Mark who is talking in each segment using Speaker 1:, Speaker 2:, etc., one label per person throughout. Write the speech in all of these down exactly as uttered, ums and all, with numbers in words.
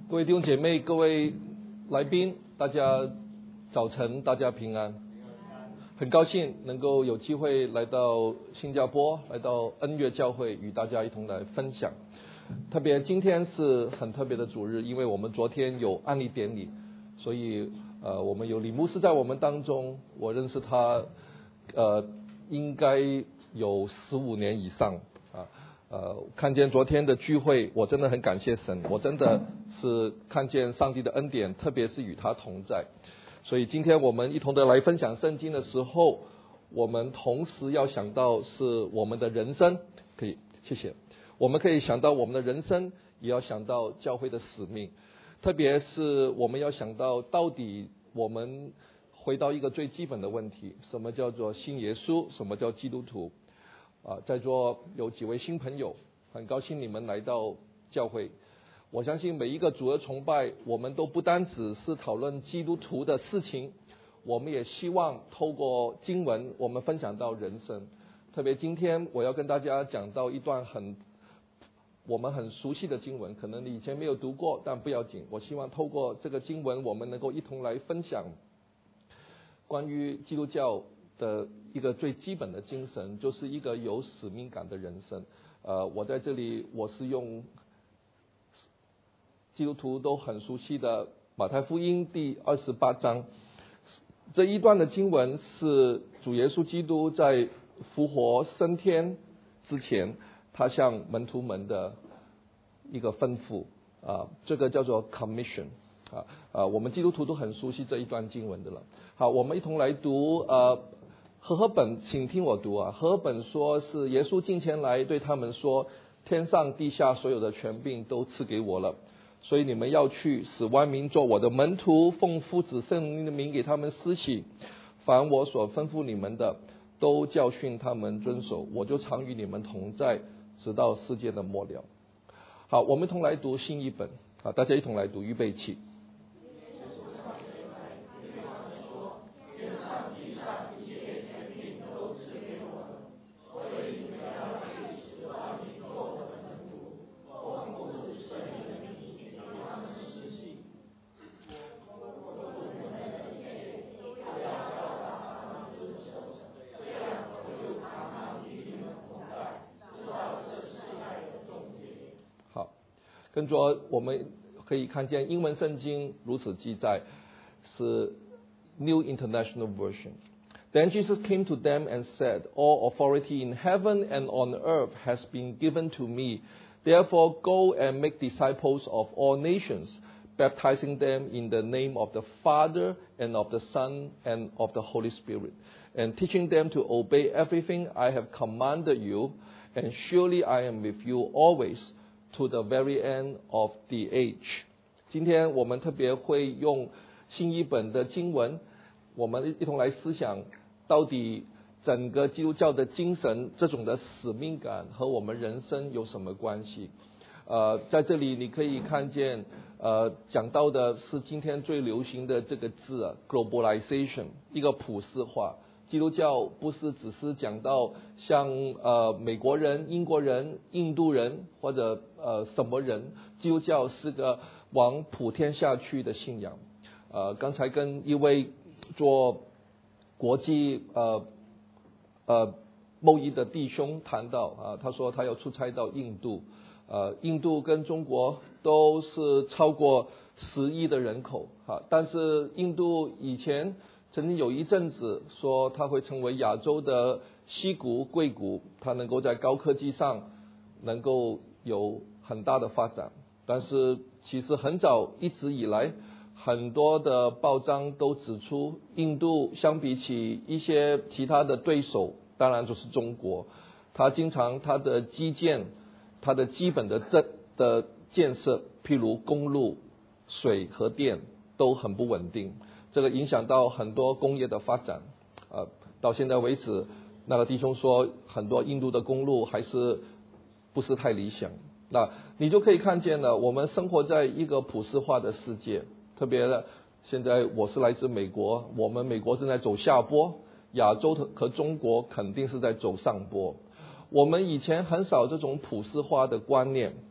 Speaker 1: 各位弟兄姐妹，各位来宾，大家早晨，大家平安。很高兴能够有机会来到新加坡，来到恩悦教会，与大家一同来分享。特别今天是很特别的主日，因为我们昨天有安利典礼，所以呃，我们有李牧师在我们当中，我认识他呃，应该有十五年以上啊。呃，看见昨天的聚会，我真的很感谢神，我真的是看见上帝的恩典，特别是与他同在。所以今天我们一同的来分享圣经的时候，我们同时要想到是我们的人生，可以，谢谢。我们可以想到我们的人生，也要想到教会的使命，特别是我们要想到到底我们回到一个最基本的问题，什么叫做信耶稣，什么叫基督徒。啊，在座有几位新朋友，很高兴你们来到教会。我相信每一个主日崇拜，我们都不单只是讨论基督徒的事情，我们也希望透过经文，我们分享到人生。特别今天我要跟大家讲到一段很我们很熟悉的经文，可能你以前没有读过，但不要紧。我希望透过这个经文，我们能够一同来分享关于基督教的一个最基本的精神，就是一个有使命感的人生。呃，我在这里我是用基督徒都很熟悉的马太福音第二十八章，这一段的经文是主耶稣基督在复活升天之前，他向门徒们的一个吩咐啊，这个叫做 commission 啊啊，我们基督徒都很熟悉这一段经文的了。好，我们一同来读呃。和合本，请听我读啊。和合本说是耶稣近前来对他们说，天上地下所有的权柄都赐给我了，所以你们要去，使万民做我的门徒，奉父子圣灵的名给他们施洗，凡我所吩咐你们的，都教训他们遵守，我就常与你们同在，直到世界的末了。好，我们一同来读新译本啊，大家一同来读，预备起。跟着我们可以看见英文圣经如此记载，是 New International Version. Then Jesus came to them and said, All authority in heaven and on earth has been given to me. Therefore go and make disciples of all nations, baptizing them in the name of the Father and of the Son and of the Holy Spirit, and teaching them to obey everything I have commanded you. And surely I am with you always,to the very end of the age. 今天我们特别会用新译本的经文，我们一同来思想，到底整个基督教的精神，这种的使命感和我们人生有什么关系？呃，在这里你可以看见，呃，讲到的是今天最流行的这个字啊 ，globalization， 一个普世化。基督教不是只是讲到像呃美国人、英国人、印度人或者呃什么人，基督教是个往普天下去的信仰。呃，刚才跟一位做国际呃呃贸易的弟兄谈到啊，他说他要出差到印度，呃，印度跟中国都是超过十亿的人口啊，但是印度以前曾经有一阵子说它会成为亚洲的矽谷、硅谷，它能够在高科技上能够有很大的发展。但是其实很早一直以来，很多的报章都指出，印度相比起一些其他的对手，当然就是中国，它经常它的基建、它的基本的这的建设，譬如公路、水和电都很不稳定。这个影响到很多工业的发展，呃，到现在为止，那个弟兄说，很多印度的公路还是不是太理想。那你就可以看见了，我们生活在一个普世化的世界，特别的，现在我是来自美国，我们美国正在走下坡，亚洲和中国肯定是在走上坡。我们以前很少这种普世化的观念，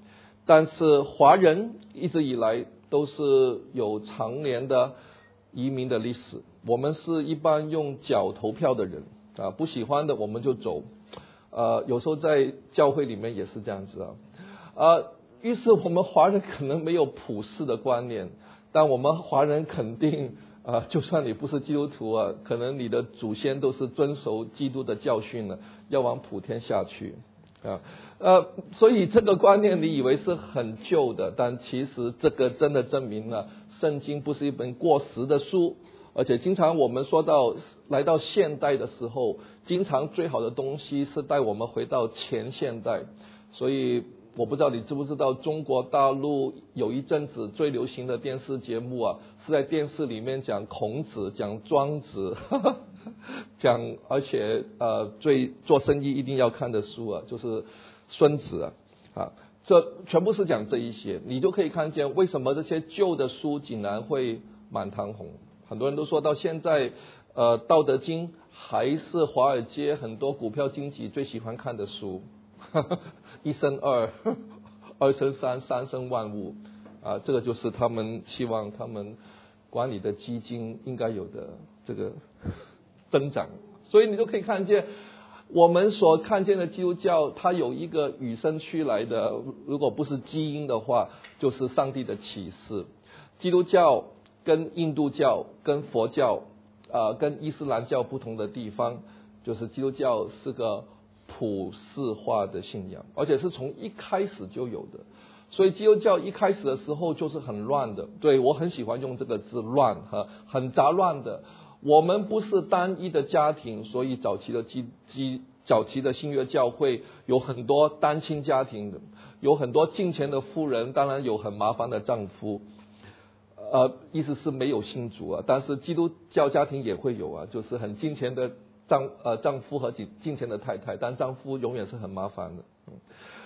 Speaker 1: 但是华人一直以来都是有常年的移民的历史，我们是一般用脚投票的人啊，不喜欢的我们就走，呃，有时候在教会里面也是这样子啊，呃，于是我们华人可能没有普世的观念，但我们华人肯定啊、呃，就算你不是基督徒啊，可能你的祖先都是遵守基督的教训了，要往普天下去啊，呃，所以这个观念你以为是很旧的，但其实这个真的证明了圣经不是一本过时的书，而且经常我们说到来到现代的时候，经常最好的东西是带我们回到前现代。所以我不知道你知不知道，中国大陆有一阵子最流行的电视节目啊，是在电视里面讲孔子、讲庄子，呵呵讲而且呃最做生意一定要看的书啊，就是孙子啊，啊，这全部是讲这一些，你就可以看见为什么这些旧的书竟然会满堂红。很多人都说到现在，呃，《道德经》还是华尔街很多股票经纪最喜欢看的书，呵呵一生二，二生三，三生万物，啊，这个就是他们希望他们管理的基金应该有的这个增长。所以你就可以看见，我们所看见的基督教，它有一个与生俱来的，如果不是基因的话，就是上帝的启示。基督教跟印度教、跟佛教、呃、跟伊斯兰教不同的地方，就是基督教是个普世化的信仰，而且是从一开始就有的。所以基督教一开始的时候就是很乱的，对，我很喜欢用这个字乱，很杂乱的。我们不是单一的家庭，所以早期的基基早期的新约教会有很多单亲家庭的，有很多敬虔的妇人，当然有很麻烦的丈夫。呃，意思是没有信主啊，但是基督教家庭也会有啊，就是很敬虔的丈呃丈夫和敬敬虔的太太，但丈夫永远是很麻烦的。嗯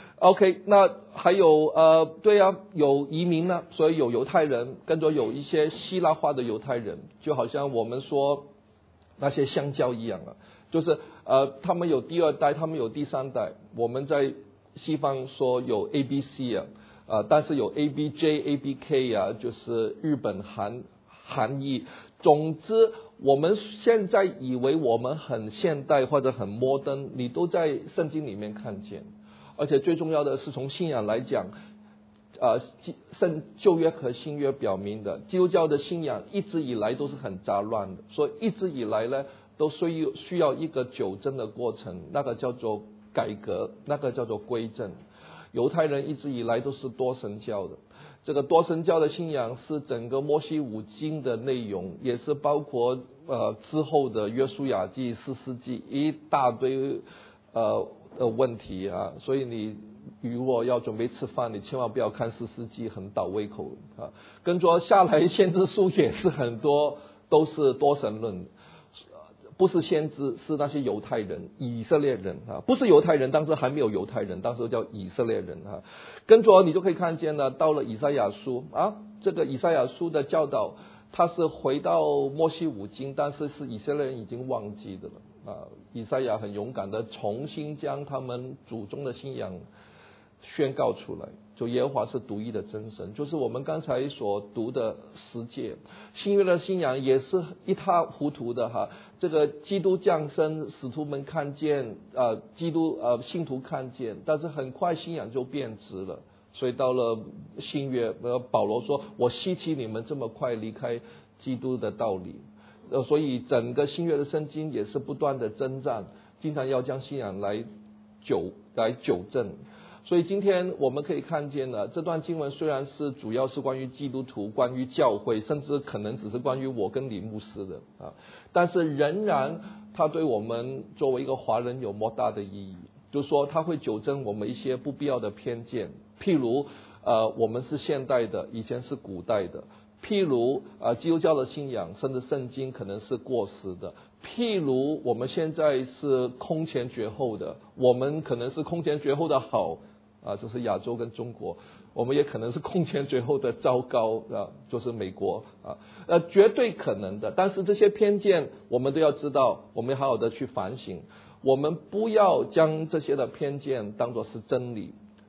Speaker 1: OK， 那还有呃，对啊，有移民呢，所以有犹太人，跟着有一些希腊化的犹太人，就好像我们说那些香蕉一样啊，就是呃，他们有第二代，他们有第三代。我们在西方说有 A B C 啊，呃，但是有 A B J、A B K 啊，就是日本韩韩裔。总之，我们现在以为我们很现代或者很摩登，你都在圣经里面看见。而且最重要的是，从信仰来讲，呃，圣旧约和新约表明的，基督教的信仰一直以来都是很杂乱的，所以一直以来呢，都需要需要一个纠正的过程，那个叫做改革，那个叫做归正。犹太人一直以来都是多神教的，这个多神教的信仰是整个摩西五经的内容，也是包括呃之后的约书亚记、士师记一大堆呃。的问题啊，所以你如果要准备吃饭，你千万不要看士师记，很倒胃口啊。跟着下来先知书也是很多都是多神论，不是先知，是那些犹太人、以色列人啊，不是犹太人，当时还没有犹太人，当时叫以色列人啊。跟着你就可以看见了，到了以赛亚书啊，这个以赛亚书的教导，它是回到摩西五经，但是是以色列人已经忘记的了。啊，以赛亚很勇敢的重新将他们祖宗的信仰宣告出来，就耶和华是独一的真神，就是我们刚才所读的十诫。新约的信仰也是一塌糊涂的哈，这个基督降生，使徒们看见，呃，基督呃信徒看见，但是很快信仰就变质了。所以到了新约，呃，保罗说：“我希奇你们这么快离开基督的道理。”呃，所以整个新约的圣经也是不断的征战，经常要将信仰来纠来纠正。所以今天我们可以看见呢，这段经文虽然是主要是关于基督徒、关于教会，甚至可能只是关于我跟李牧师的啊，但是仍然它对我们作为一个华人有莫大的意义，就是说它会纠正我们一些不必要的偏见，譬如呃，我们是现代的，以前是古代的。譬如啊、呃，基督教的信仰甚至圣经可能是过时的。譬如我们现在是空前绝后的，我们可能是空前绝后的好啊，就是亚洲跟中国。我们也可能是空前绝后的糟糕啊，就是美国啊，呃，绝对可能的。但是这些偏见我们都要知道，我们要好好的去反省。我们不要将这些的偏见当作是真理。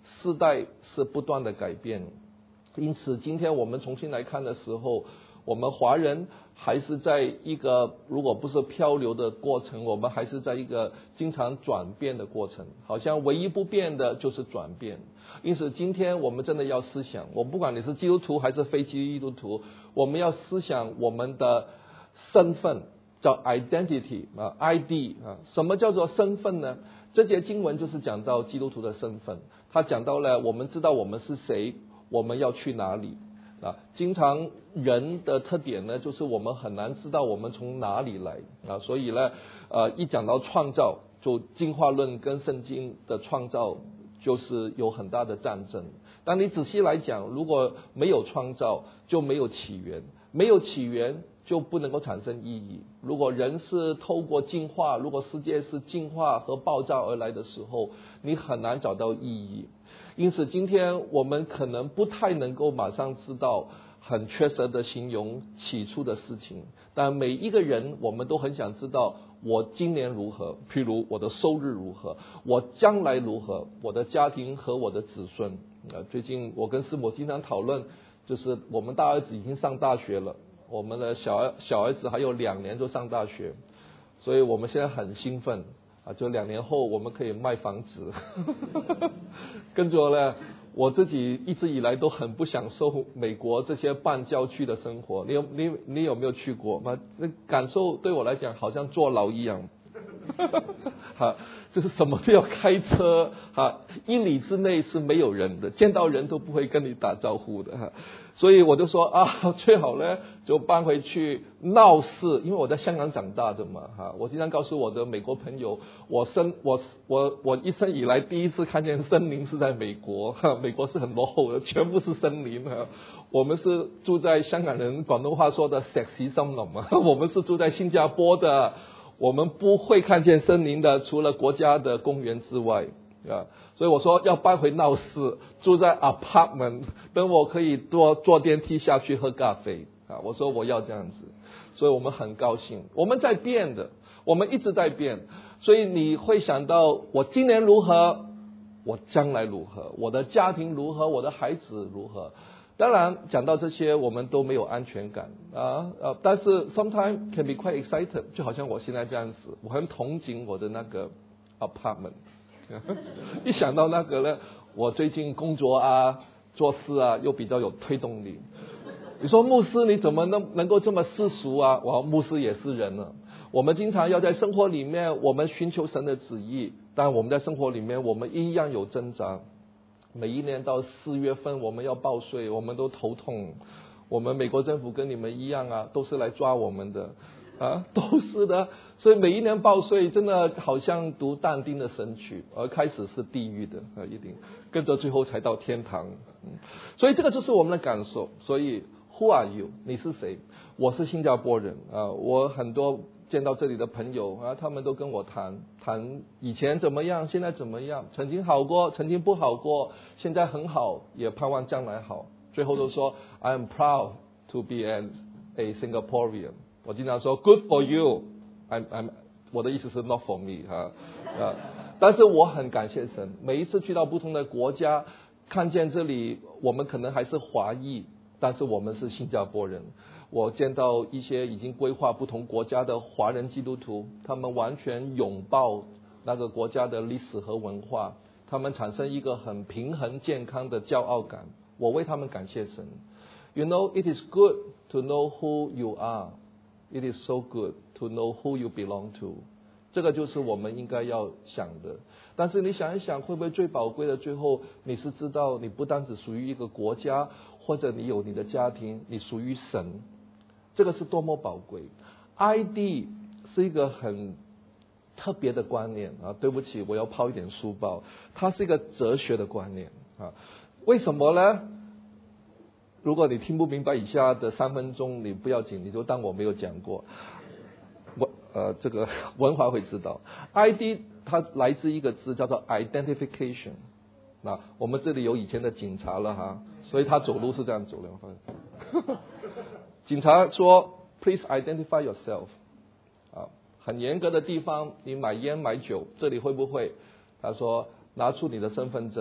Speaker 1: 世代是不断的改变，因此今天我们重新来看的时候，我们华人还是在一个如果不是漂流的过程，我们还是在一个经常转变的过程，好像唯一不变的就是转变。因此今天我们真的要思想，我不管你是基督徒还是非基督徒，我们要思想我们的身份，叫 identity 啊 I D 啊。什么叫做身份呢？这节经文就是讲到基督徒的身份，他讲到了我们知道我们是谁，我们要去哪里啊。经常人的特点呢，就是我们很难知道我们从哪里来啊，所以呢，呃，一讲到创造，就进化论跟圣经的创造就是有很大的战争。当你仔细来讲，如果没有创造，就没有起源，没有起源就不能够产生意义。如果人是透过进化，如果世界是进化和爆炸而来的时候，你很难找到意义。因此今天我们可能不太能够马上知道很确实的形容起初的事情，但每一个人我们都很想知道我今年如何，譬如我的收入如何，我将来如何，我的家庭和我的子孙。呃，最近我跟师母经常讨论，就是我们大儿子已经上大学了，我们的小儿小儿子还有两年就上大学，所以我们现在很兴奋啊，就两年后我们可以卖房子。跟着呢，我自己一直以来都很不享受美国这些半郊区的生活。你有你你有没有去过吗？那感受对我来讲好像坐牢一样。哈，就是什么都要开车，哈，一里之内是没有人的，见到人都不会跟你打招呼的，哈。所以我就说啊，最好呢就搬回去闹市，因为我在香港长大的嘛，哈。我经常告诉我的美国朋友，我生我我我一生以来第一次看见森林是在美国，哈，美国是很落后的，全部是森林，哈。我们是住在香港人广东话说的石屎森林嘛，我们是住在新加坡的。我们不会看见森林的，除了国家的公园之外啊，所以我说要搬回闹市，住在 apartment， 等我可以多坐电梯下去喝咖啡啊。我说我要这样子，所以我们很高兴，我们在变的，我们一直在变，所以你会想到我今年如何，我将来如何，我的家庭如何，我的孩子如何。当然讲到这些我们都没有安全感啊，呃，但是 sometimes can be quite excited， 就好像我现在这样子，我很憧憬我的那个 apartment。一想到那个呢，我最近工作啊做事啊又比较有推动力。你说牧师你怎么能能够这么世俗啊？我牧师也是人啊，我们经常要在生活里面我们寻求神的旨意，但我们在生活里面我们一样有挣扎。每一年到四月份我们要报税，我们都头痛。我们美国政府跟你们一样啊，都是来抓我们的啊，都是的。所以每一年报税真的好像读但丁的神曲，而开始是地狱的啊，一定跟着最后才到天堂。嗯，所以这个就是我们的感受。所以 Who are you？ 你是谁？我是新加坡人啊，我很多见到这里的朋友啊，他们都跟我谈谈以前怎么样，现在怎么样，曾经好过，曾经不好过，现在很好，也盼望将来好。最后都说 I am proud to be an, a Singaporean。 我经常说 Good for you， I'm, I'm, 我的意思是 not for me 哈、啊、但是我很感谢神，每一次去到不同的国家，看见这里我们可能还是华裔，但是我们是新加坡人。我见到一些已经规划不同国家的华人基督徒，他们完全拥抱那个国家的历史和文化，他们产生一个很平衡健康的骄傲感。我为他们感谢神。 You know, it is good to know who you are. It is so good to know who you belong to. 这个就是我们应该要想的。但是你想一想，会不会最宝贵的最后你是知道你不单只属于一个国家，或者你有你的家庭，你属于神。这个是多么宝贵。 I D 是一个很特别的观念啊，对不起我要抛一点书包，它是一个哲学的观念啊。为什么呢？如果你听不明白以下的三分钟，你不要紧，你就当我没有讲过。我呃，这个文华会知道 I D 它来自一个字叫做 identification。 那我们这里有以前的警察了哈，所以他走路是这样走的。警察说 Please identify yourself。 啊，很严格的地方，你买烟买酒，这里会不会？他说拿出你的身份证，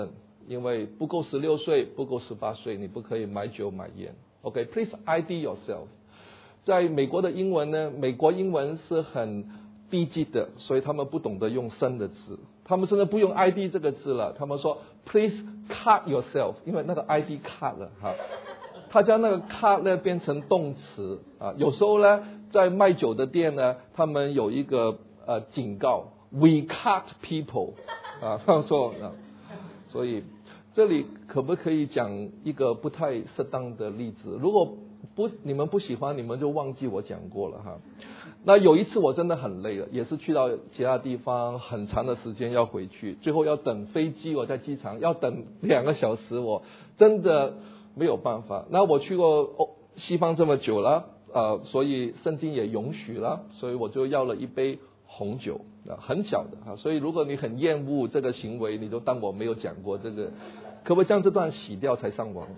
Speaker 1: 因为不够十六岁，不够十八岁，你不可以买酒买烟。OK，please I D yourself。在美国的英文呢，美国英文是很低级的，所以他们不懂得用生的字，他们甚至不用 I D 这个字了，他们说 please cut yourself， 因为那个 I D cut 了哈，他将那个 cut 呢变成动词啊。有时候呢，在卖酒的店呢，他们有一个呃警告 ，we cut people 啊，他们说啊，所以这里可不可以讲一个不太适当的例子？如果不，你们不喜欢，你们就忘记我讲过了哈。那有一次我真的很累了，也是去到其他地方，很长的时间要回去，最后要等飞机，我在机场要等两个小时，我真的没有办法。那我去过哦西方这么久了，呃，所以圣经也允许了，所以我就要了一杯红酒，啊，很小的啊。所以如果你很厌恶这个行为，你就当我没有讲过这个，可不可以将这段洗掉才上网？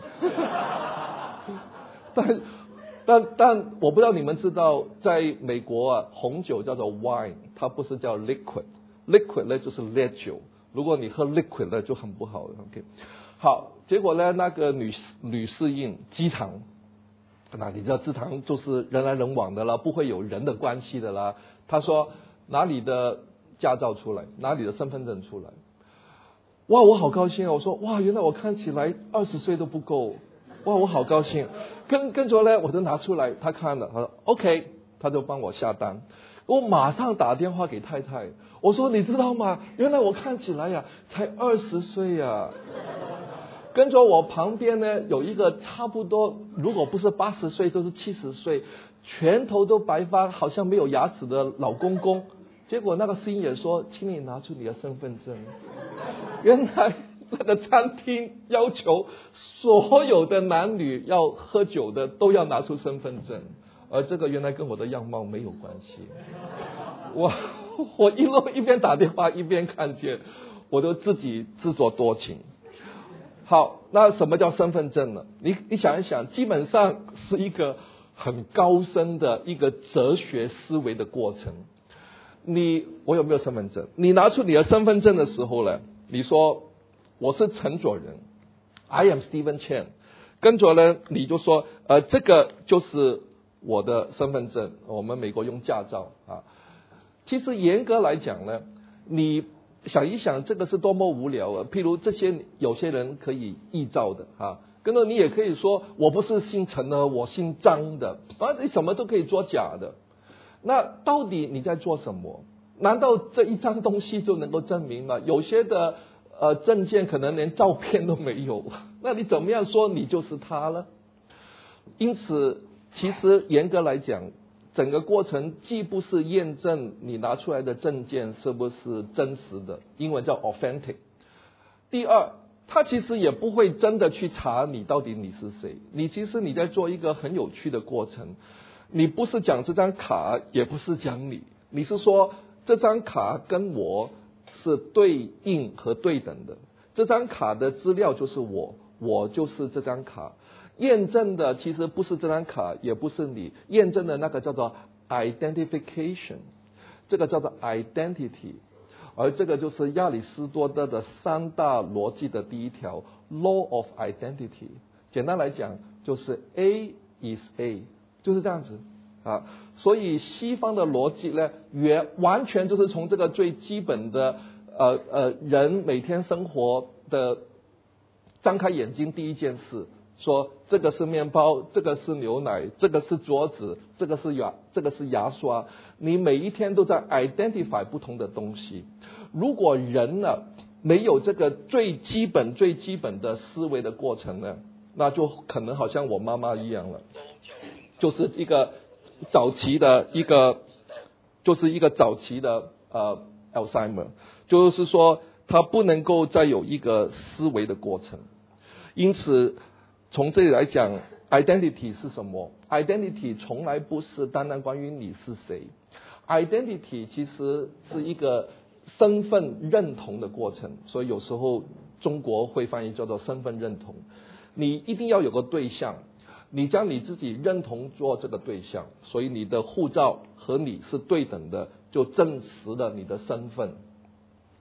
Speaker 1: 但但但我不知道你们知道，在美国啊，红酒叫做 wine， 它不是叫 liquid，liquid 呢就是烈酒。如果你喝 liquid 呢就很不好了。OK， 好，结果呢那个女女侍应机场，那你知道机场就是人来人往的啦，不会有人的关系的啦。她说拿你的驾照出来，拿你的身份证出来。哇，我好高兴啊！我说哇，原来我看起来二十岁都不够。哇，我好高兴，跟跟着呢，我就拿出来，他看了，他说 OK， 他就帮我下单。我马上打电话给太太，我说你知道吗？原来我看起来呀、啊，才二十岁呀。跟着我旁边呢，有一个差不多，如果不是八十岁，就是七十岁，全头都白发，好像没有牙齿的老公公。结果那个司机也说，请你拿出你的身份证。原来那个餐厅要求所有的男女要喝酒的都要拿出身份证，而这个原来跟我的样貌没有关系。我我一路一边打电话一边看见，我都自己自作多情。好，那什么叫身份证呢？你你想一想，基本上是一个很高深的一个哲学思维的过程。你我有没有身份证？你拿出你的身份证的时候呢，你说我是陈佐仁 ，I am Stephen Chen， 跟着呢你就说，呃，这个就是我的身份证，我们美国用驾照啊。其实严格来讲呢，你想一想，这个是多么无聊啊！譬如这些有些人可以臆造的啊，跟着你也可以说我不是姓陈的，我姓张的，啊，你什么都可以做假的。那到底你在做什么？难道这一张东西就能够证明吗？有些的呃证件可能连照片都没有，那你怎么样说你就是他呢？因此，其实严格来讲，整个过程既不是验证你拿出来的证件是不是真实的，英文叫 authentic。第二，他其实也不会真的去查你到底你是谁，你其实你在做一个很有趣的过程。你不是讲这张卡，也不是讲你，你是说这张卡跟我是对应和对等的，这张卡的资料就是我，我就是这张卡。验证的其实不是这张卡，也不是你，验证的那个叫做 identification， 这个叫做 identity， 而这个就是亚里士多德的三大逻辑的第一条 law of identity。 简单来讲就是 A is A，就是这样子啊，所以西方的逻辑呢，也完全就是从这个最基本的呃呃人每天生活的，张开眼睛第一件事，说这个是面包，这个是牛奶，这个是桌子，这个是牙，这个是牙刷，你每一天都在 identify 不同的东西。如果人呢没有这个最基本最基本的思维的过程呢，那就可能好像我妈妈一样了。就是一个早期的一个，就是一个早期的呃 Alzheimer， 就是说他不能够再有一个思维的过程。因此从这里来讲 ，identity 是什么 ？identity 从来不是单单关于你是谁 ，identity 其实是一个身份认同的过程。所以有时候中国会翻译叫做身份认同，你一定要有个对象。你将你自己认同做这个对象，所以你的护照和你是对等的，就证实了你的身份。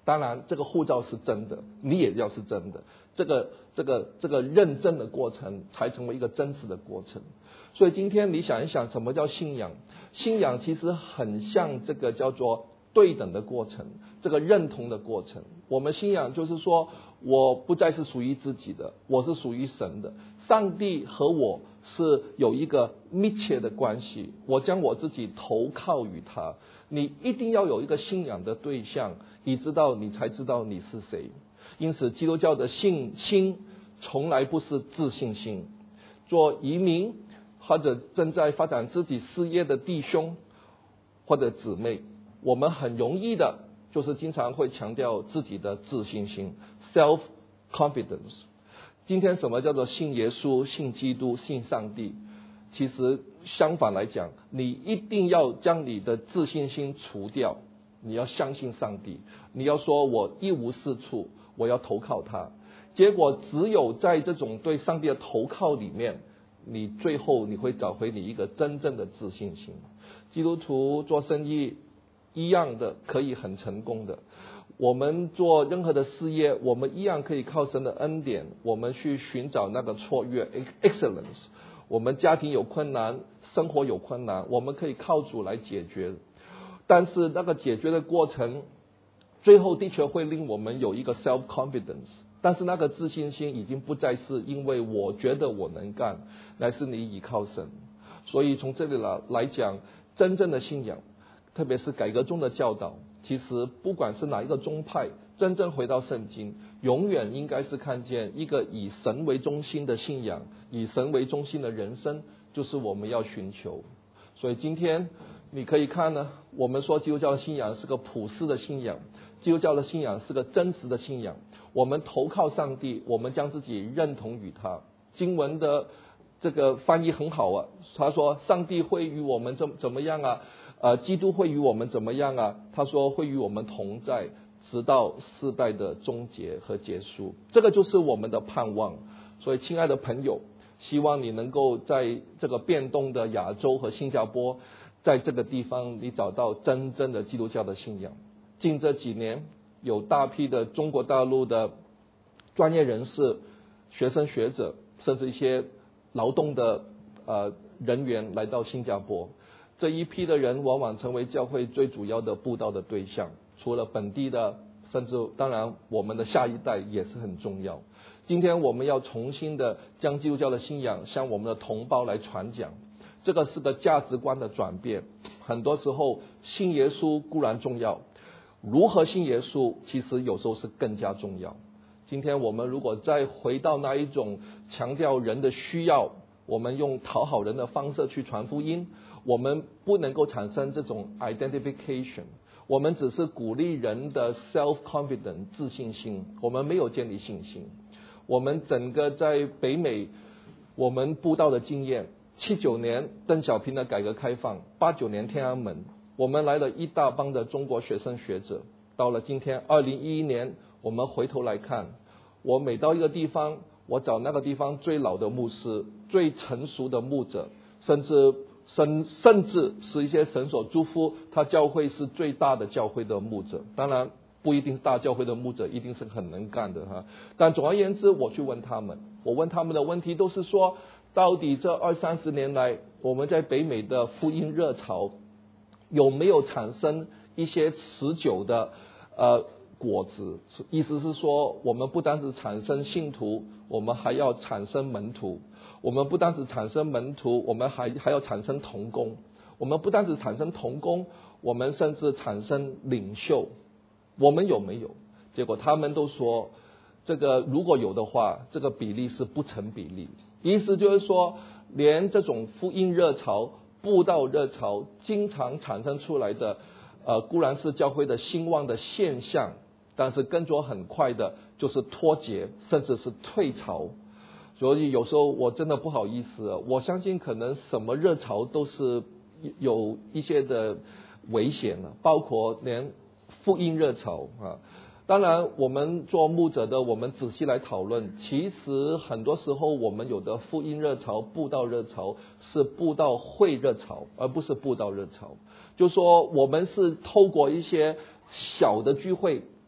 Speaker 1: 当然这个护照是真的，你也要是真的，这个这个这个认证的过程才成为一个真实的过程。所以今天你想一想，什么叫信仰？信仰其实很像这个叫做对等的过程，这个认同的过程。我们信仰就是说，我不再是属于自己的，我是属于神的。上帝和我是有一个密切的关系，我将我自己投靠于他。你一定要有一个信仰的对象，你知道你才知道你是谁。因此基督教的信心从来不是自信心。做移民或者正在发展自己事业的弟兄或者姊妹，我们很容易的就是经常会强调自己的自信心 self confidence。 今天什么叫做信耶稣、信基督、信上帝？其实相反来讲，你一定要将你的自信心除掉，你要相信上帝，你要说我一无是处，我要投靠他。结果只有在这种对上帝的投靠里面，你最后你会找回你一个真正的自信心。基督徒做生意一样的可以很成功的，我们做任何的事业，我们一样可以靠神的恩典，我们去寻找那个卓越 excellence。 我们家庭有困难，生活有困难，我们可以靠主来解决，但是那个解决的过程最后的确会令我们有一个 self confidence， 但是那个自信心已经不再是因为我觉得我能干，乃是你倚靠神。所以从这里来来讲，真正的信仰，特别是改革中的教导，其实不管是哪一个宗派，真正回到圣经，永远应该是看见一个以神为中心的信仰，以神为中心的人生，就是我们要寻求。所以今天你可以看呢，我们说基督教的信仰是个普世的信仰，基督教的信仰是个真实的信仰，我们投靠上帝，我们将自己认同于他。经文的这个翻译很好啊，他说上帝会与我们怎怎么样啊？呃，基督会与我们怎么样啊？他说会与我们同在，直到世代的终结和结束。这个就是我们的盼望。所以亲爱的朋友，希望你能够在这个变动的亚洲和新加坡，在这个地方你找到真正的基督教的信仰。近这几年有大批的中国大陆的专业人士、学生学者，甚至一些劳动的呃人员来到新加坡。这一批的人往往成为教会最主要的布道的对象，除了本地的，甚至当然我们的下一代也是很重要。今天我们要重新的将基督教的信仰向我们的同胞来传讲，这个是个价值观的转变。很多时候信耶稣固然重要，如何信耶稣其实有时候是更加重要。今天我们如果再回到那一种强调人的需要，我们用讨好人的方式去传福音，我们不能够产生这种 identification， 我们只是鼓励人的 self confidence 自信心，我们没有建立信心。我们整个在北美我们布道的经验，七九年邓小平的改革开放，八九年天安门，我们来了一大帮的中国学生学者。到了今天二零一一年，我们回头来看，我每到一个地方，我找那个地方最老的牧师，最成熟的牧者，甚至甚甚至是一些神所祝福他教会是最大的教会的牧者。当然不一定是大教会的牧者一定是很能干的哈，但总而言之，我去问他们，我问他们的问题都是说，到底这二三十年来，我们在北美的福音热潮有没有产生一些持久的呃果子？意思是说，我们不单是产生信徒，我们还要产生门徒。我们不单是产生门徒，我们还还要产生同工。我们不单是产生同工，我们甚至产生领袖。我们有没有？结果他们都说，这个如果有的话，这个比例是不成比例。意思就是说，连这种福音热潮、布道热潮经常产生出来的，呃，固然是教会的兴旺的现象，但是跟着很快的就是脱节，甚至是退潮。所以有时候我真的不好意思，我相信可能什么热潮都是有一些的危险了，包括连福音热潮啊。当然我们做牧者的，我们仔细来讨论，其实很多时候我们有的福音热潮、布道热潮是布道会热潮，而不是布道热潮。就说我们是透过一些小的聚会，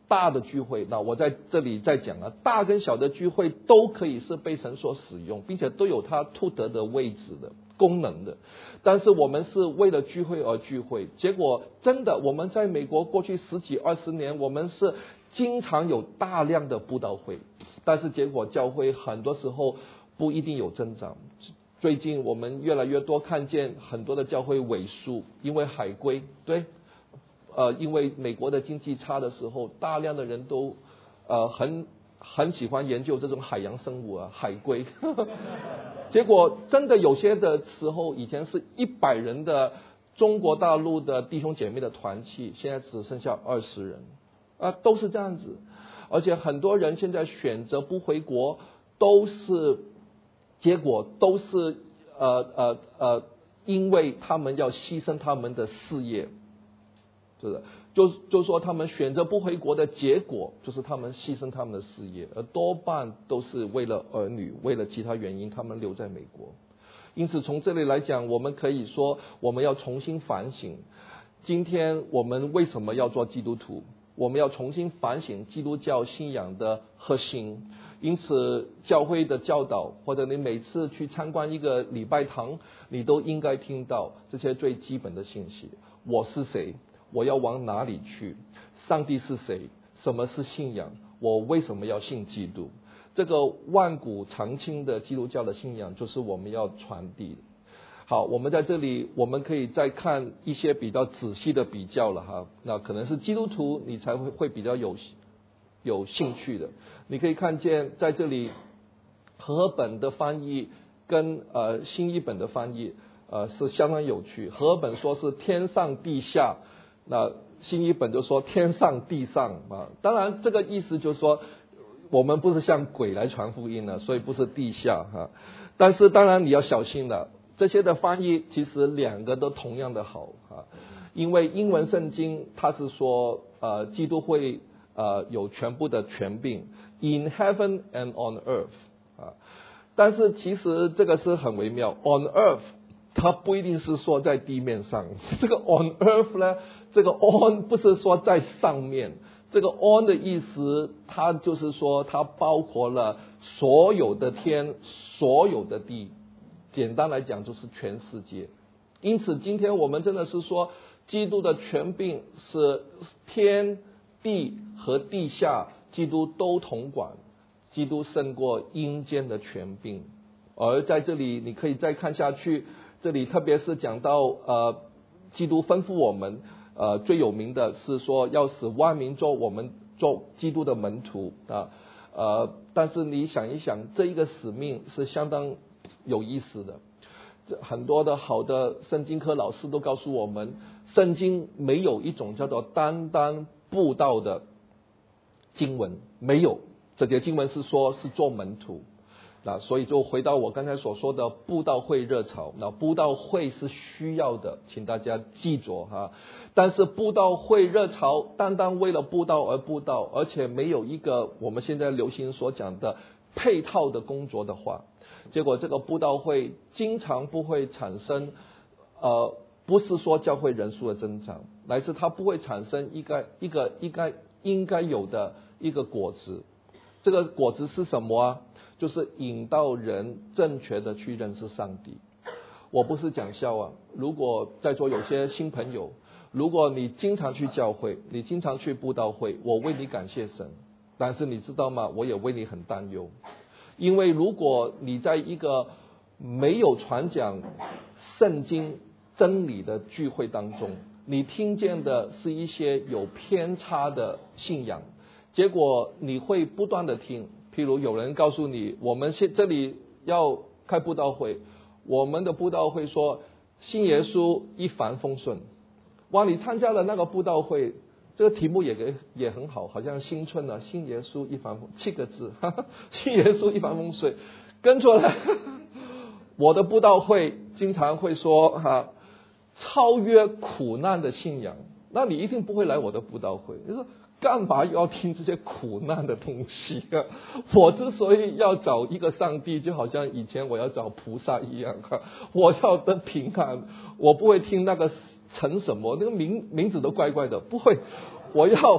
Speaker 1: 大的聚会，那我在这里再讲了，大跟小的聚会都可以是被神所使用，并且都有它突得的位置的功能的。但是我们是为了聚会而聚会，结果真的我们在美国过去十几二十年，我们是经常有大量的布道会，但是结果教会很多时候不一定有增长。最近我们越来越多看见很多的教会萎缩，因为海归，对，呃，因为美国的经济差的时候，大量的人都呃很很喜欢研究这种海洋生物啊，海龟。结果真的有些的时候，以前是一百人的中国大陆的弟兄姐妹的团契，现在只剩下二十人啊，都是这样子。而且很多人现在选择不回国，都是结果都是呃呃呃，因为他们要牺牲他们的事业。是的，就就说他们选择不回国的结果，就是他们牺牲他们的事业，而多半都是为了儿女，为了其他原因，他们留在美国。因此，从这里来讲，我们可以说，我们要重新反省，今天我们为什么要做基督徒？我们要重新反省基督教信仰的核心。因此，教会的教导，或者你每次去参观一个礼拜堂，你都应该听到这些最基本的信息：我是谁？我要往哪里去？上帝是谁？什么是信仰？我为什么要信基督？这个万古长青的基督教的信仰，就是我们要传递的。好，我们在这里，我们可以再看一些比较仔细的比较了哈。那可能是基督徒你才会会比较有有兴趣的。你可以看见在这里，和合本的翻译跟呃新译本的翻译呃是相当有趣。和合本说是天上地下。那新译本就说天上地上啊，当然这个意思就是说，我们不是向鬼来传福音了，所以不是地下哈、啊。但是当然你要小心了，这些的翻译其实两个都同样的好啊，因为英文圣经它是说呃基督会呃有全部的权柄 in heaven and on earth 啊，但是其实这个是很微妙 on earth。它不一定是说在地面上，这个 on earth 呢，这个 on 不是说在上面，这个 on 的意思，它就是说它包括了所有的天，所有的地，简单来讲就是全世界。因此今天我们真的是说，基督的权柄是天地和地下，基督都统管，基督胜过阴间的权柄。而在这里你可以再看下去，这里特别是讲到呃，基督吩咐我们，呃，最有名的是说要使万民做我们做基督的门徒啊，呃，但是你想一想，这一个使命是相当有意思的。这很多的好的圣经科老师都告诉我们，圣经没有一种叫做单单布道的经文，没有，这节经文是说是做门徒。那所以就回到我刚才所说的布道会热潮，那布道会是需要的，请大家记住哈。但是布道会热潮单单为了布道而布道，而且没有一个我们现在流行所讲的配套的工作的话，结果这个布道会经常不会产生呃，不是说教会人数的增长，乃是它不会产生一个一个应该应该有的一个果子。这个果子是什么啊？就是引导人正确的去认识上帝。我不是讲笑啊，如果在座有些新朋友，如果你经常去教会，你经常去布道会，我为你感谢神。但是你知道吗？我也为你很担忧，因为如果你在一个没有传讲圣经真理的聚会当中，你听见的是一些有偏差的信仰，结果你会不断的听。譬如有人告诉你，我们现这里要开布道会，我们的布道会说信耶稣一帆风顺。哇，你参加了那个布道会，这个题目也给也很好，好像新春啊，信耶稣一帆风七个字，哈哈，信耶稣一帆风顺。跟着来，我的布道会经常会说哈，超越苦难的信仰，那你一定不会来我的布道会。你说干嘛要听这些苦难的东西啊？我之所以要找一个上帝，就好像以前我要找菩萨一样哈，我要得平安，我不会听那个成什么，那个名名字都怪怪的，不会，我要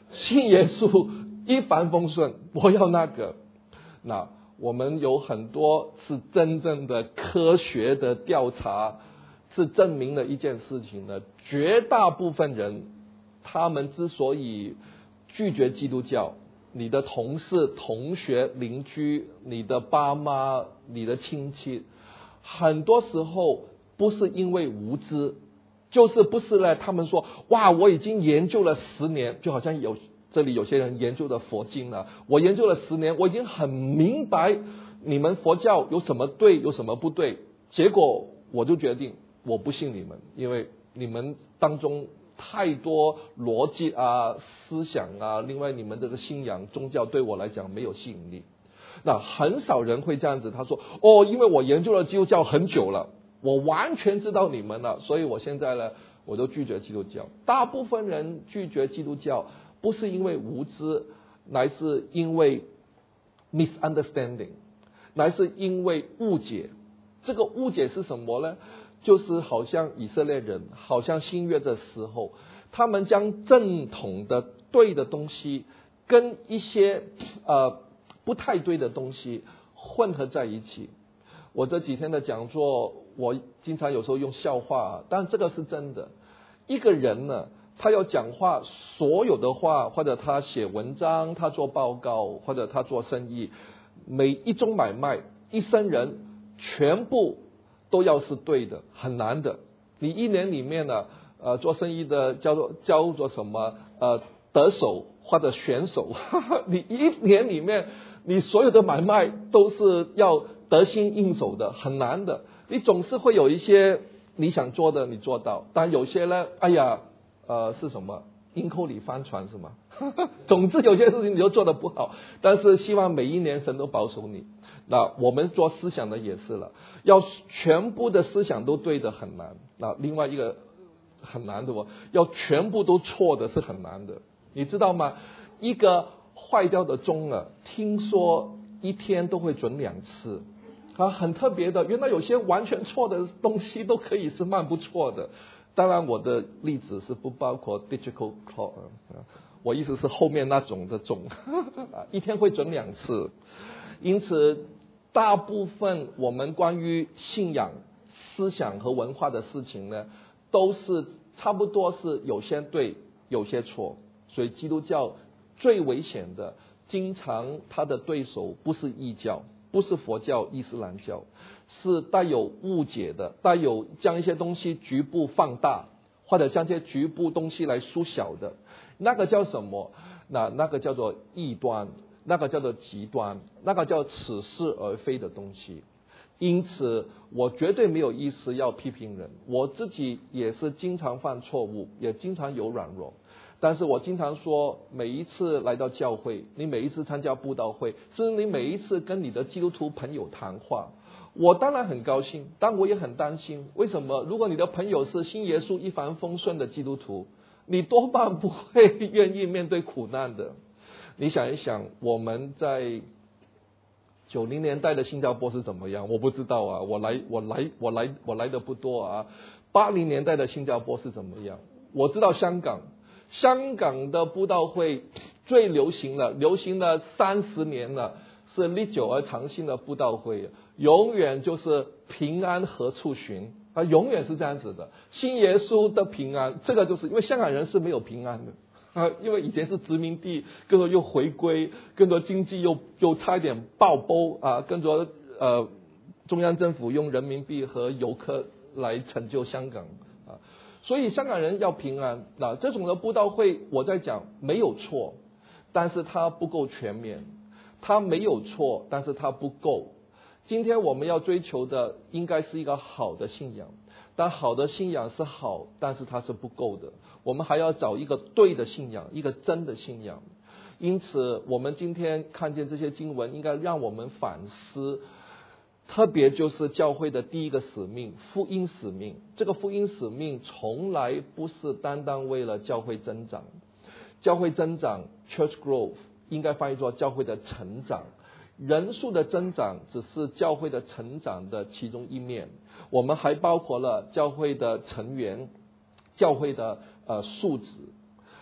Speaker 1: 信耶稣一帆风顺，我要那个。那我们有很多是真正的科学的调查，是证明了一件事情的，绝大部分人他们之所以拒绝基督教，你的同事、同学、邻居、你的爸妈、你的亲戚，很多时候不是因为无知，就是不是呢？他们说哇，我已经研究了十年，就好像有这里有些人研究的佛经了，我研究了十年，我已经很明白你们佛教有什么对，有什么不对，结果我就决定我不信你们，因为你们当中太多逻辑啊、思想啊，另外你们这个信仰宗教对我来讲没有吸引力。那很少人会这样子，他说哦，因为我研究了基督教很久了，我完全知道你们了，所以我现在呢我都拒绝基督教。大部分人拒绝基督教不是因为无知，乃是因为 misunderstanding， 乃是因为误解。这个误解是什么呢？就是好像以色列人，好像新约的时候，他们将正统的对的东西跟一些呃不太对的东西混合在一起。我这几天的讲座，我经常有时候用笑话，但这个是真的。一个人呢，他要讲话，所有的话，或者他写文章，他做报告，或者他做生意，每一种买卖，一生人全部都要是对的，很难的。你一年里面呢，呃，做生意的叫做叫做什么呃得手或者选手，呵呵，你一年里面你所有的买卖都是要得心应手的，很难的。你总是会有一些你想做的你做到，但有些呢，哎呀，呃，是什么？阴沟里翻船是吗？总之有些事情你就做得不好，但是希望每一年神都保守你。那我们做思想的也是了，要全部的思想都对的很难。那另外一个很难的哦，要全部都错的是很难的。你知道吗？一个坏掉的钟啊，听说一天都会准两次啊，很特别的。原来有些完全错的东西都可以是蛮不错的。当然我的例子是不包括 digital clock， 我意思是后面那种的钟一天会准两次。因此大部分我们关于信仰、思想和文化的事情呢，都是差不多是有些对有些错。所以基督教最危险的，经常他的对手不是异教，不是佛教、伊斯兰教，是带有误解的，带有将一些东西局部放大，或者将这些局部东西来缩小的，那个叫什么？那那个叫做异端，那个叫做极端，那个叫似是而非的东西。因此我绝对没有意思要批评人，我自己也是经常犯错误，也经常有软弱。但是我经常说，每一次来到教会，你每一次参加布道会，甚至你每一次跟你的基督徒朋友谈话，我当然很高兴，但我也很担心。为什么？如果你的朋友是信耶稣一帆风顺的基督徒，你多半不会愿意面对苦难的。你想一想，我们在九零年代的新加坡是怎么样？我不知道啊，我来我来我来我来的不多啊。八零年代的新加坡是怎么样？我知道香港。香港的布道会最流行了，流行了三十年了，是历久而长新的布道会，永远就是平安何处寻啊，永远是这样子的。信耶稣的平安，这个就是因为香港人是没有平安的啊，因为以前是殖民地，跟着又回归，跟着经济又又差一点爆煲啊，跟着呃中央政府用人民币和游客来拯救香港啊。所以香港人要平安，那这种的布道会我在讲没有错，但是它不够全面，它没有错，但是它不够。今天我们要追求的应该是一个好的信仰，但好的信仰是好，但是它是不够的，我们还要找一个对的信仰，一个真的信仰。因此我们今天看见这些经文，应该让我们反思，特别就是教会的第一个使命，福音使命。这个福音使命从来不是单单为了教会增长，教会增长 church growth 应该翻译作教会的成长，人数的增长只是教会的成长的其中一面，我们还包括了教会的成员，教会的呃素质。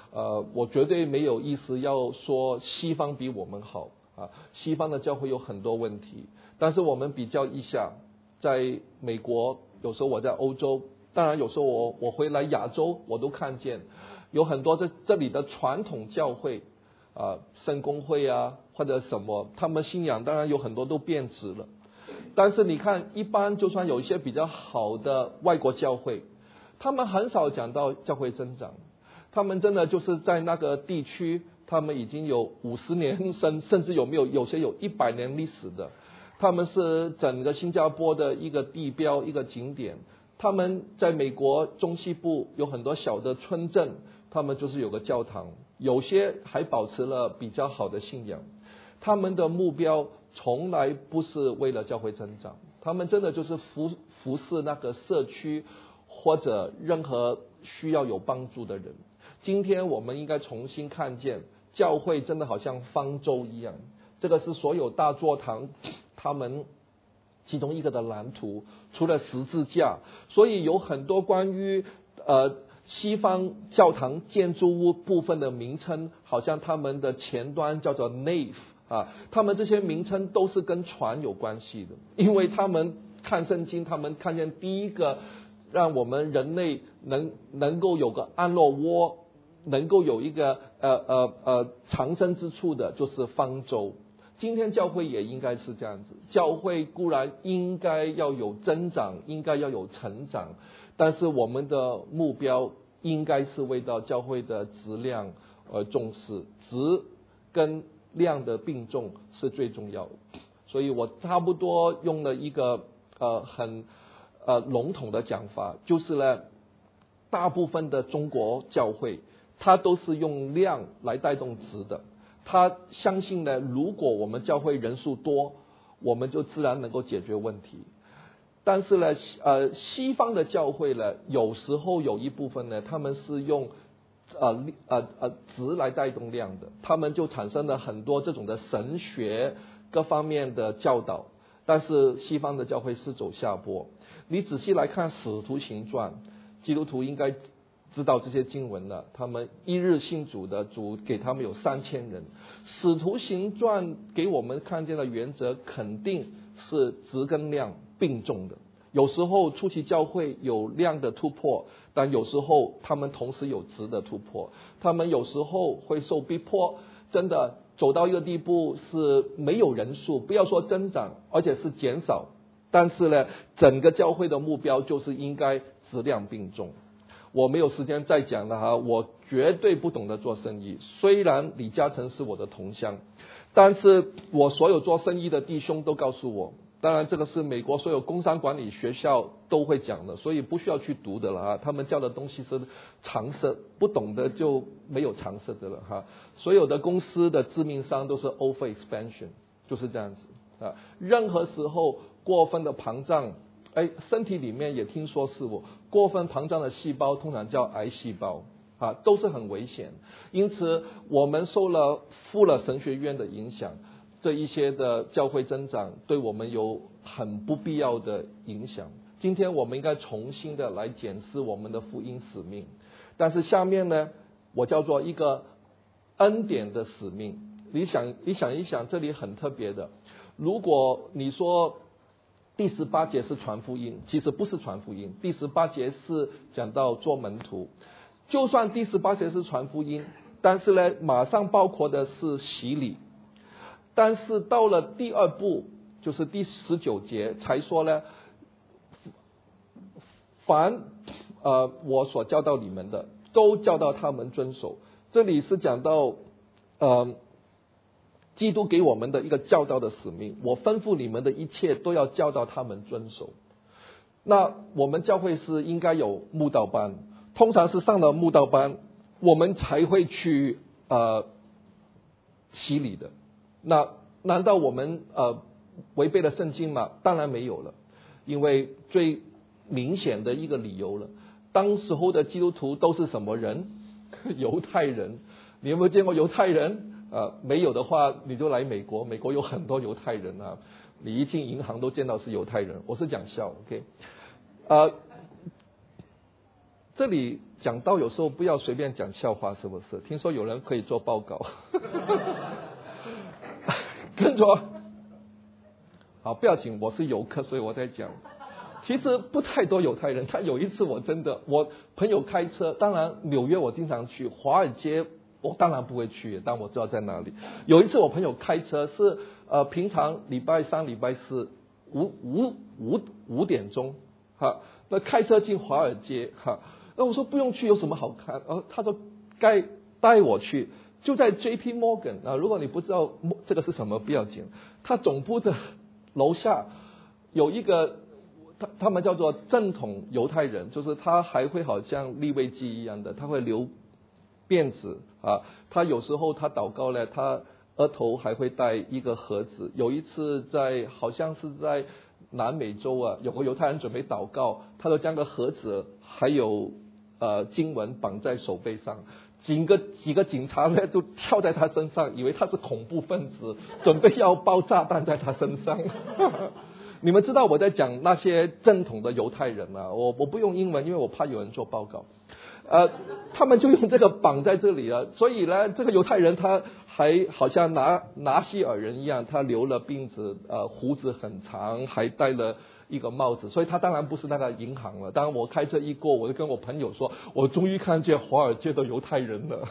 Speaker 1: 呃，我绝对没有意思要说西方比我们好啊，西方的教会有很多问题，但是我们比较一下，在美国，有时候我在欧洲，当然有时候我我回来亚洲，我都看见有很多这这里的传统教会啊，圣公会啊或者什么，他们信仰当然有很多都变质了。但是你看，一般就算有一些比较好的外国教会，他们很少讲到教会增长，他们真的就是在那个地区，他们已经有五十年甚甚至有没有有些有一百年历史的，他们是整个新加坡的一个地标一个景点。他们在美国中西部有很多小的村镇，他们就是有个教堂，有些还保持了比较好的信仰。他们的目标从来不是为了教会增长，他们真的就是服服侍那个社区或者任何需要有帮助的人。今天我们应该重新看见教会真的好像方舟一样，这个是所有大座堂他们其中一个的蓝图，除了十字架，所以有很多关于呃西方教堂建筑物部分的名称，好像他们的前端叫做 nave 啊，他们这些名称都是跟船有关系的，因为他们看圣经，他们看见第一个让我们人类能能够有个安乐窝，能够有一个呃呃呃藏身之处的，就是方舟。今天教会也应该是这样子，教会固然应该要有增长，应该要有成长，但是我们的目标应该是为到教会的质量而重视，质跟量的并重是最重要的。所以我差不多用了一个呃很呃笼统的讲法，就是呢，大部分的中国教会它都是用量来带动质的。他相信呢，如果我们教会人数多，我们就自然能够解决问题。但是呢，呃，西方的教会呢，有时候有一部分呢，他们是用呃呃呃值来带动量的，他们就产生了很多这种的神学各方面的教导。但是西方的教会是走下坡。你仔细来看《使徒行传》，基督徒应该知道这些经文了，他们一日信主的，主给他们有三千人。使徒行传给我们看见的原则肯定是质跟量并重的。有时候初期教会有量的突破，但有时候他们同时有质的突破。他们有时候会受逼迫，真的走到一个地步是没有人数，不要说增长，而且是减少。但是呢，整个教会的目标就是应该质量并重。我没有时间再讲了哈，我绝对不懂得做生意。虽然李嘉诚是我的同乡，但是我所有做生意的弟兄都告诉我，当然这个是美国所有工商管理学校都会讲的，所以不需要去读的了哈。他们教的东西是常识，不懂的就没有常识的了哈。所有的公司的致命伤都是 over expansion， 就是这样子啊。任何时候过分的膨胀。哎，身体里面也听说是我过分膨胀的细胞通常叫癌细胞啊，都是很危险。因此我们受了富了神学院的影响，这一些的教会增长对我们有很不必要的影响。今天我们应该重新的来检视我们的福音使命。但是下面呢，我叫做一个恩典的使命。你想你想一想，这里很特别的，如果你说第十八节是传福音，其实不是传福音。第十八节是讲到做门徒，就算第十八节是传福音，但是呢，马上包括的是洗礼。但是到了第二步，就是第十九节才说呢，凡呃我所教导你们的，都教导他们遵守。这里是讲到呃。基督给我们的一个教导的使命，我吩咐你们的一切都要教导他们遵守。那我们教会是应该有慕道班，通常是上了慕道班，我们才会去呃洗礼的。那难道我们呃违背了圣经吗？当然没有了，因为最明显的一个理由了，当时候的基督徒都是什么人？犹太人。你有没有见过犹太人？呃，没有的话，你就来美国，美国有很多犹太人啊，你一进银行都见到是犹太人。我是讲笑 ，OK， 呃， 这里讲到有时候不要随便讲笑话，是不是？听说有人可以做报告。跟着，好，不要紧，我是游客，所以我在讲。其实不太多犹太人。他有一次我真的，我朋友开车，当然纽约我经常去，华尔街我当然不会去，但我知道在哪里。有一次我朋友开车是呃平常礼拜三、礼拜四五五五五点钟，哈，那开车进华尔街，哈，那我说不用去，有什么好看？呃，他说该带我去。就在 J P Morgan 啊，如果你不知道这个是什么，不要紧。他总部的楼下有一个，他他们叫做正统犹太人，就是他还会好像利未记一样的，他会留辫子啊。他有时候他祷告呢，他额头还会戴一个盒子。有一次在好像是在南美洲啊，有个犹太人准备祷告，他就将个盒子还有呃经文绑在手背上。几个几个警察呢，就跳在他身上，以为他是恐怖分子，准备要爆炸弹在他身上。你们知道我在讲那些正统的犹太人啊，我我不用英文，因为我怕有人做报告。呃，他们就用这个绑在这里了，所以呢，这个犹太人他还好像拿拿西尔人一样，他留了辫子，呃，胡子很长，还戴了一个帽子，所以他当然不是那个银行了。当然我开车一过，我就跟我朋友说，我终于看见华尔街的犹太人了。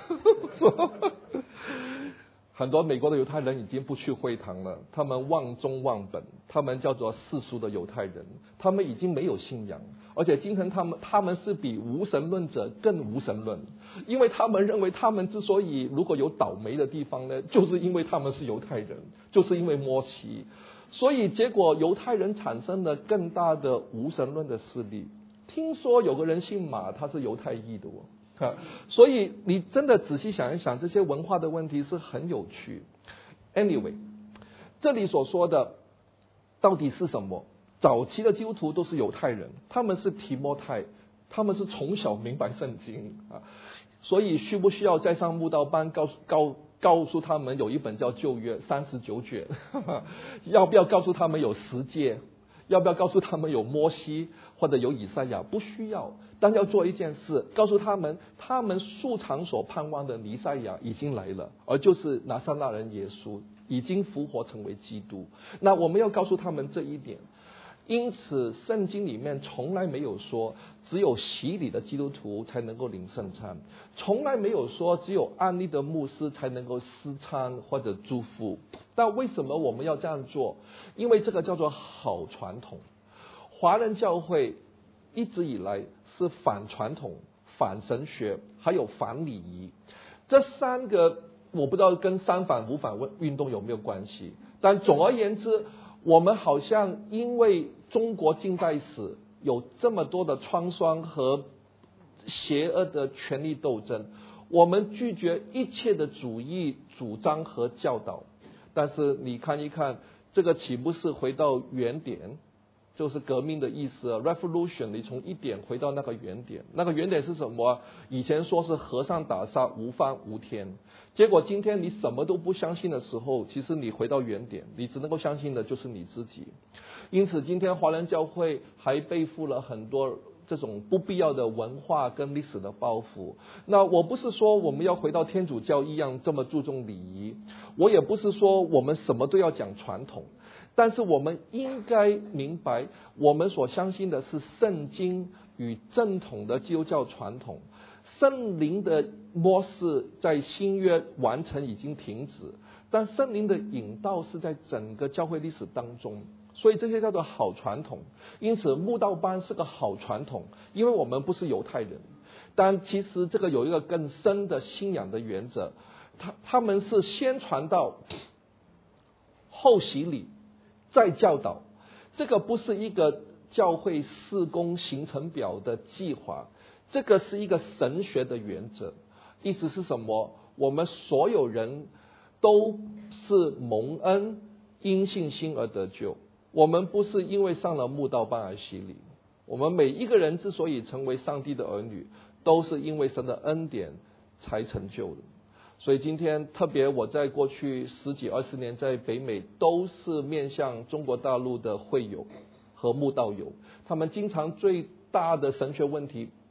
Speaker 1: 很多美国的犹太人已经不去会堂了，他们忘中忘本，他们叫做世俗的犹太人，他们已经没有信仰，而且今天他们他们是比无神论者更无神论，因为他们认为他们之所以如果有倒霉的地方呢，就是因为他们是犹太人，就是因为摩西，所以结果犹太人产生了更大的无神论的势力。听说有个人姓马，他是犹太裔的哦。啊，所以你真的仔细想一想，这些文化的问题是很有趣。Anyway， 这里所说的到底是什么？早期的基督徒都是犹太人，他们是提摩太，他们是从小明白圣经啊，所以需不需要再上慕道班告诉告告诉他们有一本叫旧约三十九卷？要不要告诉他们有十诫？要不要告诉他们有摩西或者有以赛亚？不需要，但要做一件事，告诉他们他们素常所盼望的弥赛亚已经来了，而就是拿撒勒人耶稣已经复活成为基督。那我们要告诉他们这一点。因此圣经里面从来没有说只有洗礼的基督徒才能够领圣餐，从来没有说只有安利的牧师才能够施餐或者祝福。但为什么我们要这样做？因为这个叫做好传统。华人教会一直以来是反传统、反神学还有反礼仪，这三个我不知道跟三反五反运动有没有关系，但总而言之，我们好像因为中国近代史有这么多的创伤和邪恶的权力斗争，我们拒绝一切的主义主张和教导。但是你看一看，这个岂不是回到原点？就是革命的意思 revolution， 你从一点回到那个原点。那个原点是什么？以前说是和尚打沙无法无天，结果今天你什么都不相信的时候，其实你回到原点，你只能够相信的就是你自己。因此今天华人教会还背负了很多这种不必要的文化跟历史的包袱。那我不是说我们要回到天主教一样这么注重礼仪，我也不是说我们什么都要讲传统，但是我们应该明白，我们所相信的是圣经与正统的基督教传统。圣灵的模式在新约完成已经停止，但圣灵的引导是在整个教会历史当中，所以这些叫做好传统。因此慕道班是个好传统，因为我们不是犹太人。但其实这个有一个更深的信仰的原则，他他们是先传道后洗礼再教导，这个不是一个教会事工行程表的计划，这个是一个神学的原则。意思是什么？我们所有人都是蒙恩因信心而得救，我们不是因为上了慕道班而洗礼。我们每一个人之所以成为上帝的儿女，都是因为神的恩典才成就的。所以今天特别我在过去十几二十年在北美都是面向中国大陆的会友和慕道友，他们经常最大的神学问题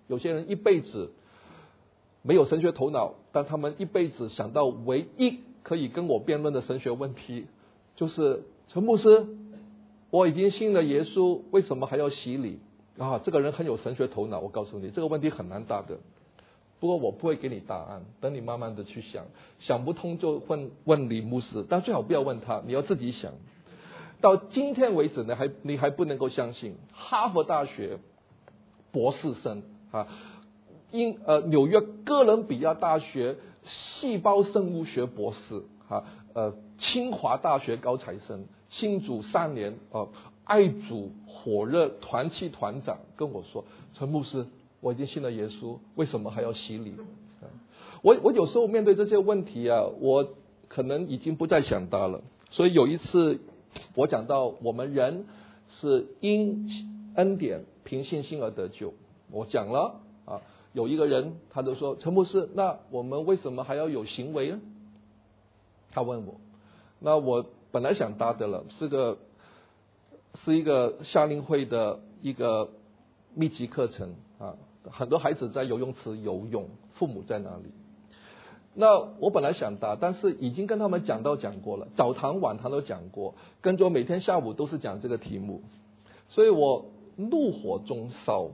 Speaker 1: 有些人一辈子没有神学头脑，但他们一辈子想到唯一可以跟我辩论的神学问题，就是陈牧师，我已经信了耶稣，为什么还要洗礼？啊，这个人很有神学头脑，我告诉你，这个问题很难答的。不过我不会给你答案，等你慢慢的去想，想不通就问问李牧师，但最好不要问他，你要自己想。到今天为止呢，还你还不能够相信，哈佛大学博士生啊，英呃纽约哥伦比亚大学细胞生物学博士啊，呃清华大学高材生，信主三年呃爱主火热团契团长跟我说，陈牧师，我已经信了耶稣，为什么还要洗礼？我我有时候面对这些问题啊，我可能已经不再想他了。所以有一次我讲到我们人是因恩典凭信心而得救，我讲了啊，有一个人他就说，陈牧师，那我们为什么还要有行为呢？他问我，那我本来想答的了，是个是一个夏令会的一个密集课程啊，很多孩子在游泳池游泳，父母在哪里？那我本来想答，但是已经跟他们讲到讲过了，早堂晚堂都讲过，跟着每天下午都是讲这个题目，所以我怒火中烧。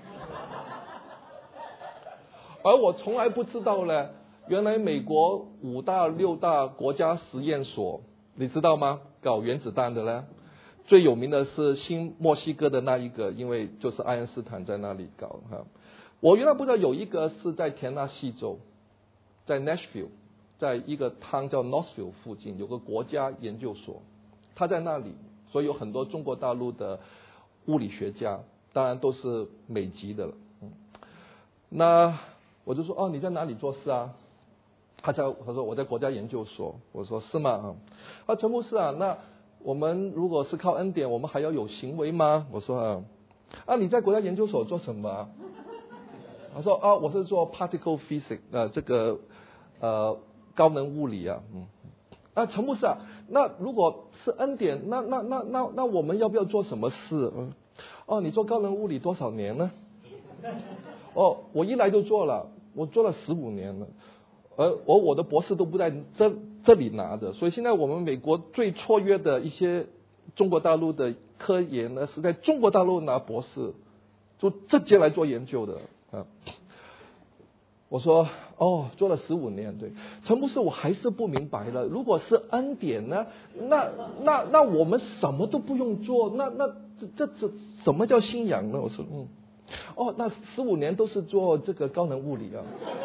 Speaker 1: 而我从来不知道呢，原来美国五大六大国家实验所，你知道吗？搞原子弹的呢，最有名的是新墨西哥的那一个，因为就是爱因斯坦在那里搞哈。我原来不知道有一个是在田纳西州，在 Nashville， 在一个汤叫 Knoxville 附近有个国家研究所，他在那里，所以有很多中国大陆的物理学家，当然都是美籍的了。嗯，那我就说，哦，你在哪里做事啊？他在他说我在国家研究所。我说是吗？啊，陈牧师啊，那我们如果是靠恩典，我们还要有行为吗？我说啊，啊你在国家研究所做什么啊？他说啊，我是做 particle physics， 呃，这个呃高能物理啊，嗯，啊陈牧师啊，那如果是恩典，那那那那那我们要不要做什么事？嗯，哦，你做高能物理多少年呢？哦，我一来就做了，我做了十五年了，而我我的博士都不在这这里拿的，所以现在我们美国最卓越的一些中国大陆的科研呢，是在中国大陆拿博士，就直接来做研究的。啊，我说哦，做了十五年，对，陈牧师，我还是不明白了。如果是恩典呢，那那那我们什么都不用做，那那这这这什么叫信仰呢？我说嗯，哦，那十五年都是做这个高能物理啊。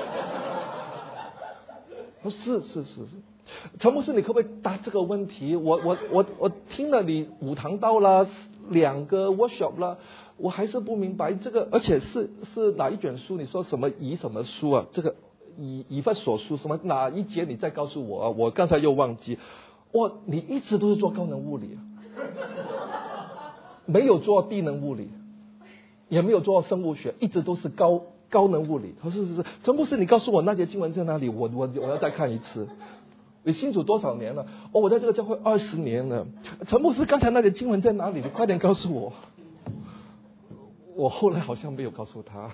Speaker 1: 哦，是是是是，陈牧师，你可不可以答这个问题？我我我我听了你五堂道啦，两个 workshop 啦。我还是不明白这个，而且是是哪一卷书？你说什么以什么书啊？这个以以弗所书什么哪一节？你再告诉我啊！我刚才又忘记。哇，你一直都是做高能物理啊，没有做低能物理，也没有做生物学，一直都是高高能物理。他说是是，陈牧师，你告诉我那节经文在哪里？我我我要再看一次。你信主多少年了？哦，我在这个教会二十年了。陈牧师，刚才那节经文在哪里？你快点告诉我。我后来好像没有告诉他。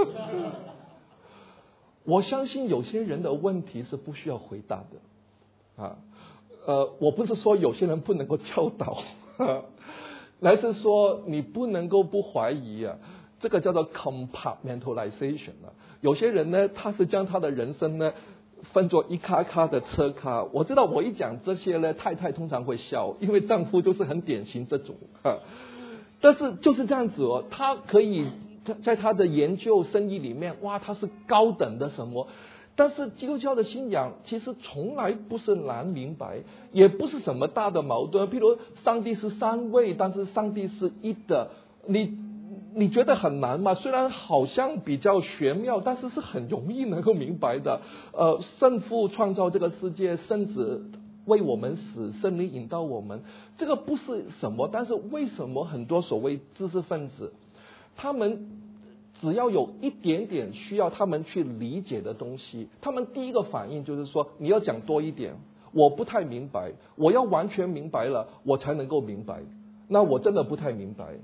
Speaker 1: 我相信有些人的问题是不需要回答的啊，呃，我不是说有些人不能够教导，乃是说你不能够不怀疑啊，这个叫做 compartmentalization 啊。有些人呢，他是将他的人生呢分作一卡卡的车卡。我知道我一讲这些呢，太太通常会笑，因为丈夫就是很典型这种啊。但是就是这样子哦，他可以在他的研究生意里面，哇，他是高等的什么？但是基督教的信仰其实从来不是难明白，也不是什么大的矛盾。譬如上帝是三位，但是上帝是一的，你你觉得很难吗？虽然好像比较玄妙，但是是很容易能够明白的。呃，圣父创造这个世界，圣子为我们死，圣灵引导我们，这个不是什么。但是为什么很多所谓知识分子，他们只要有一点点需要他们去理解的东西，他们第一个反应就是说，你要讲多一点，我不太明白，我要完全明白了我才能够明白，那我真的不太明白。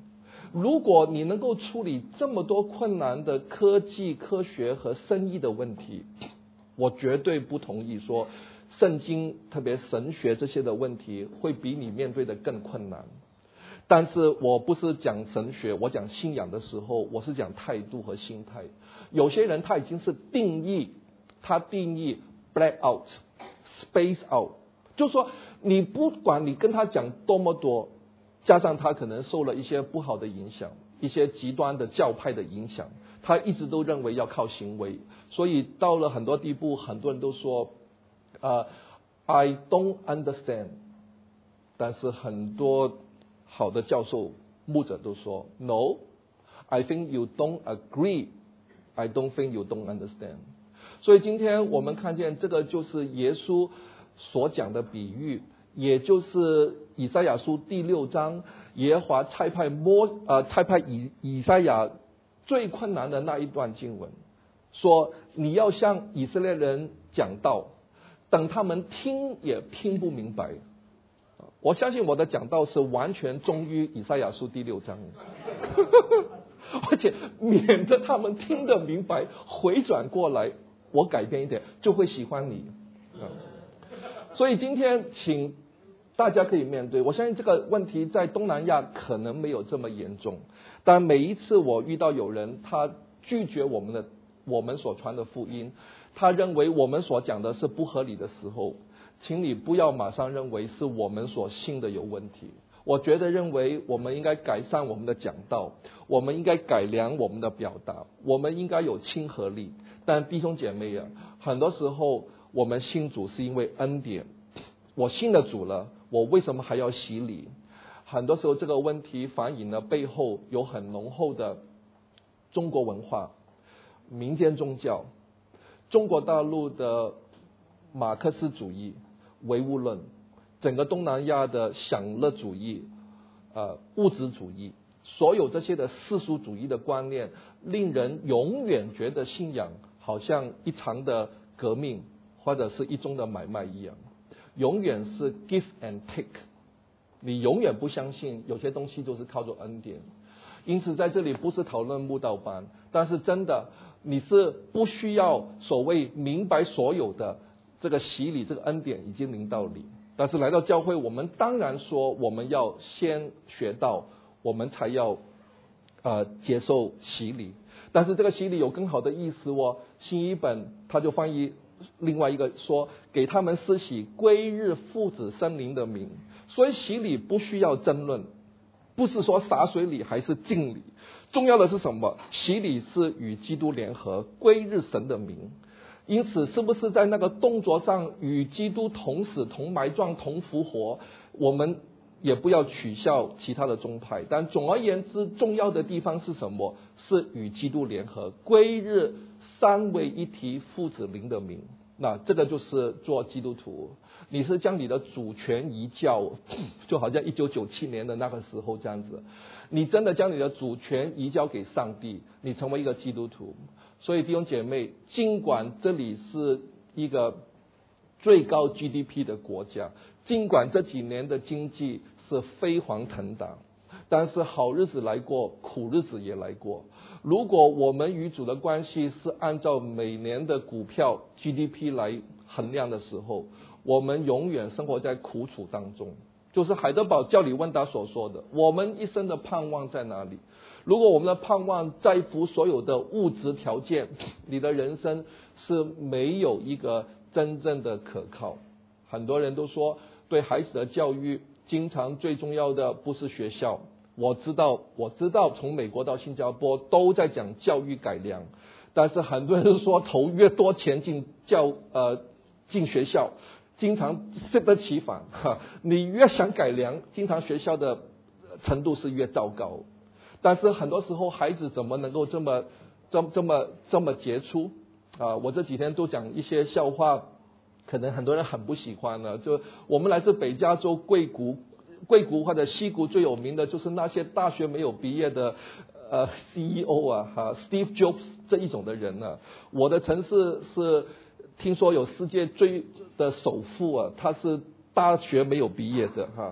Speaker 1: 如果你能够处理这么多困难的科技、科学和生意的问题，我绝对不同意说圣经特别神学这些的问题会比你面对的更困难。但是我不是讲神学，我讲信仰的时候，我是讲态度和心态。有些人他已经是定义，他定义 black out、space out， 就是说你不管你跟他讲多么多，加上他可能受了一些不好的影响，一些极端的教派的影响，他一直都认为要靠行为，所以到了很多地步，很多人都说，呃、uh, ，I don't understand， 但是很多好的教授、牧者都说 ，No， I think you don't agree， I don't think you don't understand。所以今天我们看见这个就是耶稣所讲的比喻，也就是以赛亚书第六章，耶和华差派摩呃差派以以赛亚最困难的那一段经文，说你要向以色列人讲道，等他们听也听不明白。我相信我的讲道是完全忠于以赛亚书第六章，而且免得他们听得明白，回转过来，我改变一点就会喜欢你。所以今天请大家可以面对，我相信这个问题在东南亚可能没有这么严重，但每一次我遇到有人他拒绝我们的我们所传的福音，他认为我们所讲的是不合理的时候，请你不要马上认为是我们所信的有问题。我觉得认为我们应该改善我们的讲道，我们应该改良我们的表达，我们应该有亲和力。但弟兄姐妹啊，很多时候我们信主是因为恩典，我信了主了，我为什么还要洗礼？很多时候这个问题反映了背后有很浓厚的中国文化、民间宗教、中国大陆的马克思主义、唯物论，整个东南亚的享乐主义、呃物质主义，所有这些的世俗主义的观念，令人永远觉得信仰好像一场的革命或者是一宗的买卖一样，永远是 give and take， 你永远不相信有些东西就是靠着恩典。因此在这里不是讨论慕道班，但是真的你是不需要所谓明白所有的这个洗礼，这个恩典已经临到你。但是来到教会，我们当然说我们要先学到，我们才要呃接受洗礼。但是这个洗礼有更好的意思哦，新译本他就翻译另外一个说，给他们施洗归日父子圣灵的名。所以洗礼不需要争论，不是说洒水礼还是浸礼，重要的是什么？洗礼是与基督联合，归日神的名。因此是不是在那个动作上与基督同死同埋葬同复活，我们也不要取笑其他的宗派，但总而言之重要的地方是什么？是与基督联合，归日三位一体父子灵的名。那这个就是做基督徒，你是将你的主权移交，就好像一九九七年的那个时候这样子，你真的将你的主权移交给上帝，你成为一个基督徒。所以弟兄姐妹，尽管这里是一个最高 G D P 的国家，尽管这几年的经济是飞黄腾达，但是好日子来过，苦日子也来过。如果我们与主的关系是按照每年的股票 G D P 来衡量的时候，我们永远生活在苦楚当中。就是海德堡教理问答所说的，我们一生的盼望在哪里？如果我们的盼望在乎所有的物质条件，你的人生是没有一个真正的可靠。很多人都说对孩子的教育经常最重要的不是学校，我知道我知道从美国到新加坡都在讲教育改良，但是很多人说投越多钱进教呃进学校，经常适得其反哈，你越想改良，经常学校的程度是越糟糕。但是很多时候孩子怎么能够这么这么这么这么杰出啊？我这几天都讲一些笑话，可能很多人很不喜欢呢。就我们来自北加州硅谷，硅谷或者西谷最有名的就是那些大学没有毕业的呃 C E O 啊，哈 Steve Jobs 这一种的人呢、啊。我的城市是听说有世界最的首富啊，他是大学没有毕业的哈。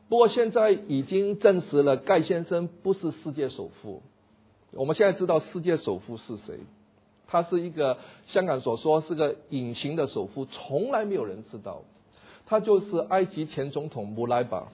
Speaker 1: 不过现在已经证实了，盖先生不是世界首富。我们现在知道世界首富是谁，他是一个香港所说是个隐形的首富，从来没有人知道。他就是埃及前总统穆莱巴。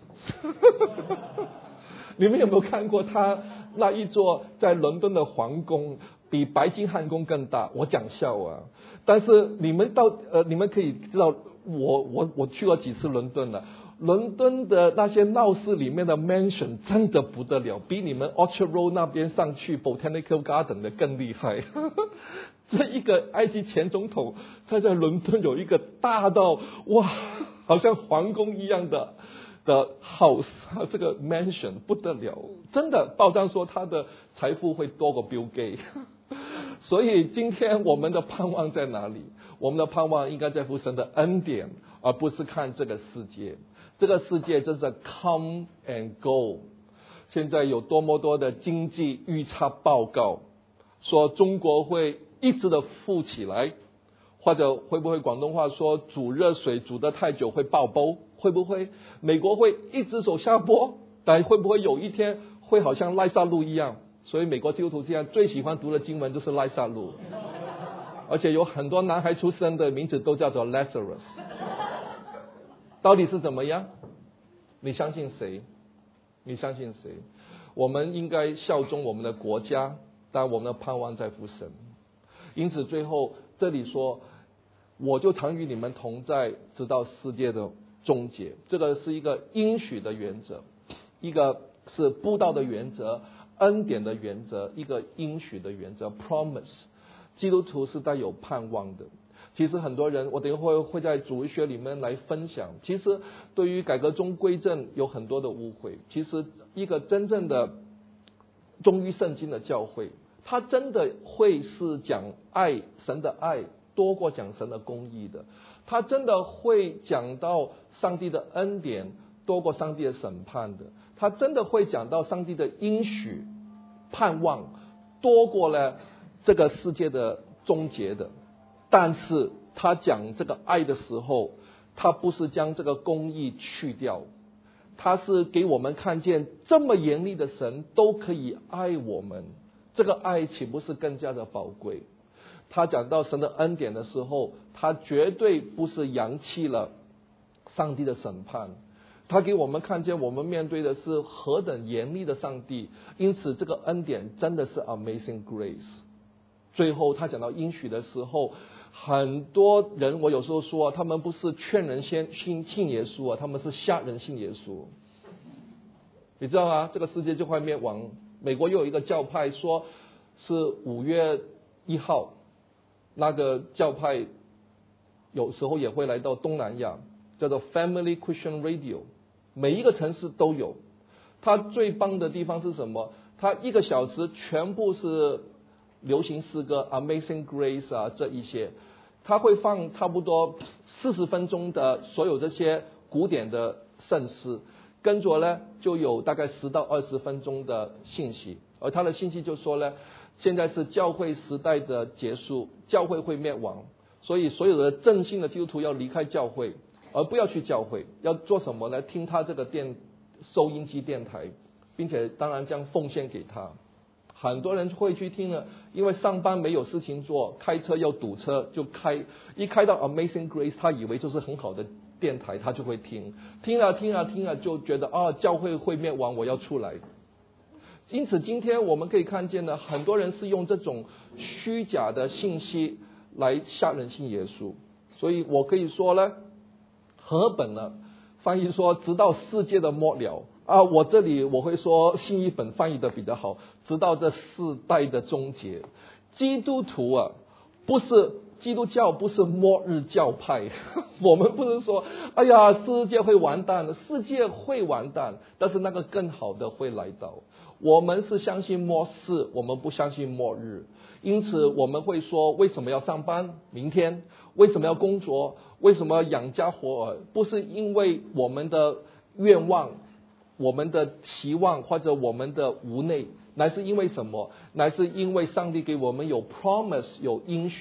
Speaker 1: 你们有没有看过他那一座在伦敦的皇宫，比白金汉宫更大？我讲笑啊！但是你们到呃，你们可以知道，我我我去过几次伦敦了。伦敦的那些闹市里面的 mansion 真的不得了，比你们 Orchard Road 那边上去 Botanical Garden 的更厉害。这一个埃及前总统，他在伦敦有一个大到哇，好像皇宫一样的的 house， 这个 mansion 不得了，真的报章说他的财富会多过 Bill Gates。所以今天我们的盼望在哪里？我们的盼望应该在乎神的恩典，而不是看这个世界。这个世界真是 come and go。现在有多么多的经济预测报告，说中国会一直的富起来，或者会不会广东话说煮热水煮得太久会爆煲？会不会美国会一直走下坡？但会不会有一天会好像赖撒路一样？所以美国基督徒现在最喜欢读的经文就是赖撒路，而且有很多男孩出生的名字都叫做 Lazarus。到底是怎么样？你相信谁？你相信谁？我们应该效忠我们的国家，但我们的盼望在乎神。因此最后这里说，我就常与你们同在，直到世界的终结。这个是一个应许的原则，一个是布道的原则，恩典的原则，一个应许的原则 promise。 基督徒是带有盼望的。其实很多人，我等一会会在主日学里面来分享，其实对于改革中归正有很多的误会。其实一个真正的忠于圣经的教会，他真的会是讲爱，神的爱多过讲神的公义的，他真的会讲到上帝的恩典多过上帝的审判的，他真的会讲到上帝的应许盼望多过了这个世界的终结的。但是他讲这个爱的时候，他不是将这个公义去掉，他是给我们看见这么严厉的神都可以爱我们，这个爱岂不是更加的宝贵？他讲到神的恩典的时候，他绝对不是扬弃了上帝的审判，他给我们看见我们面对的是何等严厉的上帝。因此这个恩典真的是 Amazing Grace。 最后他讲到应许的时候，很多人我有时候说，他们不是劝人先信信耶稣啊，他们是吓人信耶稣。你知道吗？这个世界就快灭亡。美国又有一个教派说是五月一号，那个教派有时候也会来到东南亚，叫做 Family Christian Radio， 每一个城市都有。它最棒的地方是什么？它一个小时全部是流行诗歌 Amazing Grace 啊，这一些他会放差不多四十分钟的所有这些古典的圣诗，跟着呢就有大概十到二十分钟的信息。而他的信息就说呢，现在是教会时代的结束，教会会灭亡，所以所有的正信的基督徒要离开教会，而不要去教会。要做什么呢？听他这个电收音机电台，并且当然将奉献给他。很多人会去听了，因为上班没有事情做，开车要堵车，就开一开到 Amazing Grace， 他以为就是很好的电台，他就会听，听了听了听了就觉得啊，教会会灭亡，我要出来。因此今天我们可以看见呢，很多人是用这种虚假的信息来吓人信耶稣。所以我可以说呢，和本呢翻译说直到世界的末了啊，我这里我会说新译本翻译的比较好，直到这世代的终结。基督徒啊，不是基督教，不是末日教派。我们不是说哎呀世界会完蛋的，世界会完蛋，但是那个更好的会来到。我们是相信末世，我们不相信末日。因此我们会说，为什么要上班？明天为什么要工作？为什么要养家活儿？不是因为我们的愿望，我们的期望或者我们的无奈，乃是因为什么？乃是因为上帝给我们有 promise， 有应许，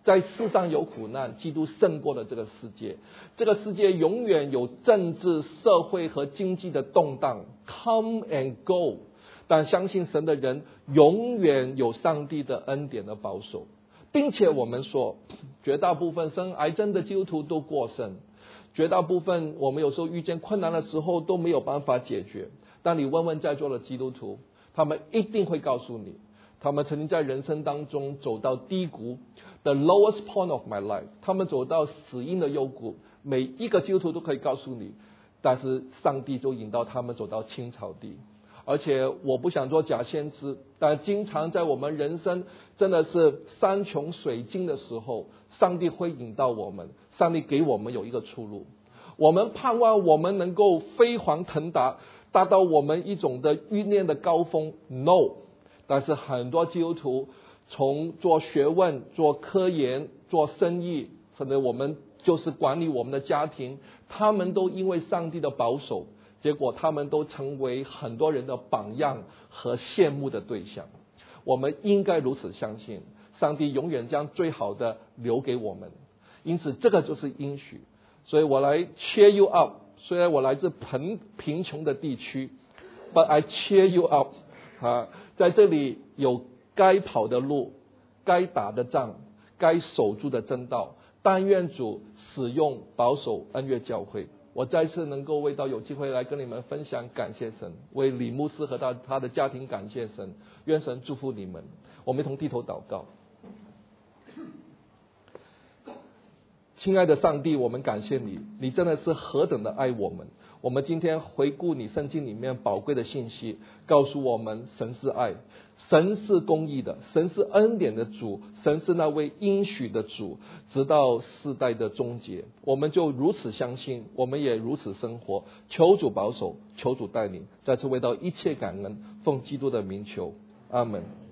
Speaker 1: 在世上有苦难，基督胜过了这个世界。这个世界永远有政治、社会和经济的动荡 ，come and go。但相信神的人永远有上帝的恩典的保守，并且我们说，绝大部分生癌症的基督徒都过身，绝大部分我们有时候遇见困难的时候都没有办法解决。但你问问在座的基督徒，他们一定会告诉你，他们曾经在人生当中走到低谷 ，the lowest point of my life， 他们走到死荫的幽谷，每一个基督徒都可以告诉你，但是上帝就引导他们走到青草地。而且我不想做假先知，但经常在我们人生真的是山穷水尽的时候，上帝会引导我们，上帝给我们有一个出路。我们盼望我们能够飞黄腾达，达到我们一种的欲念的高峰 ，no。但是很多基督徒从做学问、做科研、做生意，甚至我们就是管理我们的家庭，他们都因为上帝的保守，结果他们都成为很多人的榜样和羡慕的对象。我们应该如此相信，上帝永远将最好的留给我们。因此这个就是应许。所以我来 cheer you up， 虽然我来自贫贫穷的地区 ，but I cheer you up。啊，在这里有该跑的路，该打的仗，该守住的真道。但愿主使用保守恩悦教会。我再次能够为到有机会来跟你们分享，感谢神，为李牧师和他他的家庭感谢神，愿神祝福你们。我们一同低头祷告。亲爱的上帝，我们感谢你，你真的是何等的爱我们。我们今天回顾你圣经里面宝贵的信息，告诉我们神是爱，神是公义的，神是恩典的主，神是那位应许的主，直到世代的终结。我们就如此相信，我们也如此生活。求主保守，求主带领，再次为到一切感恩，奉基督的名求，阿们。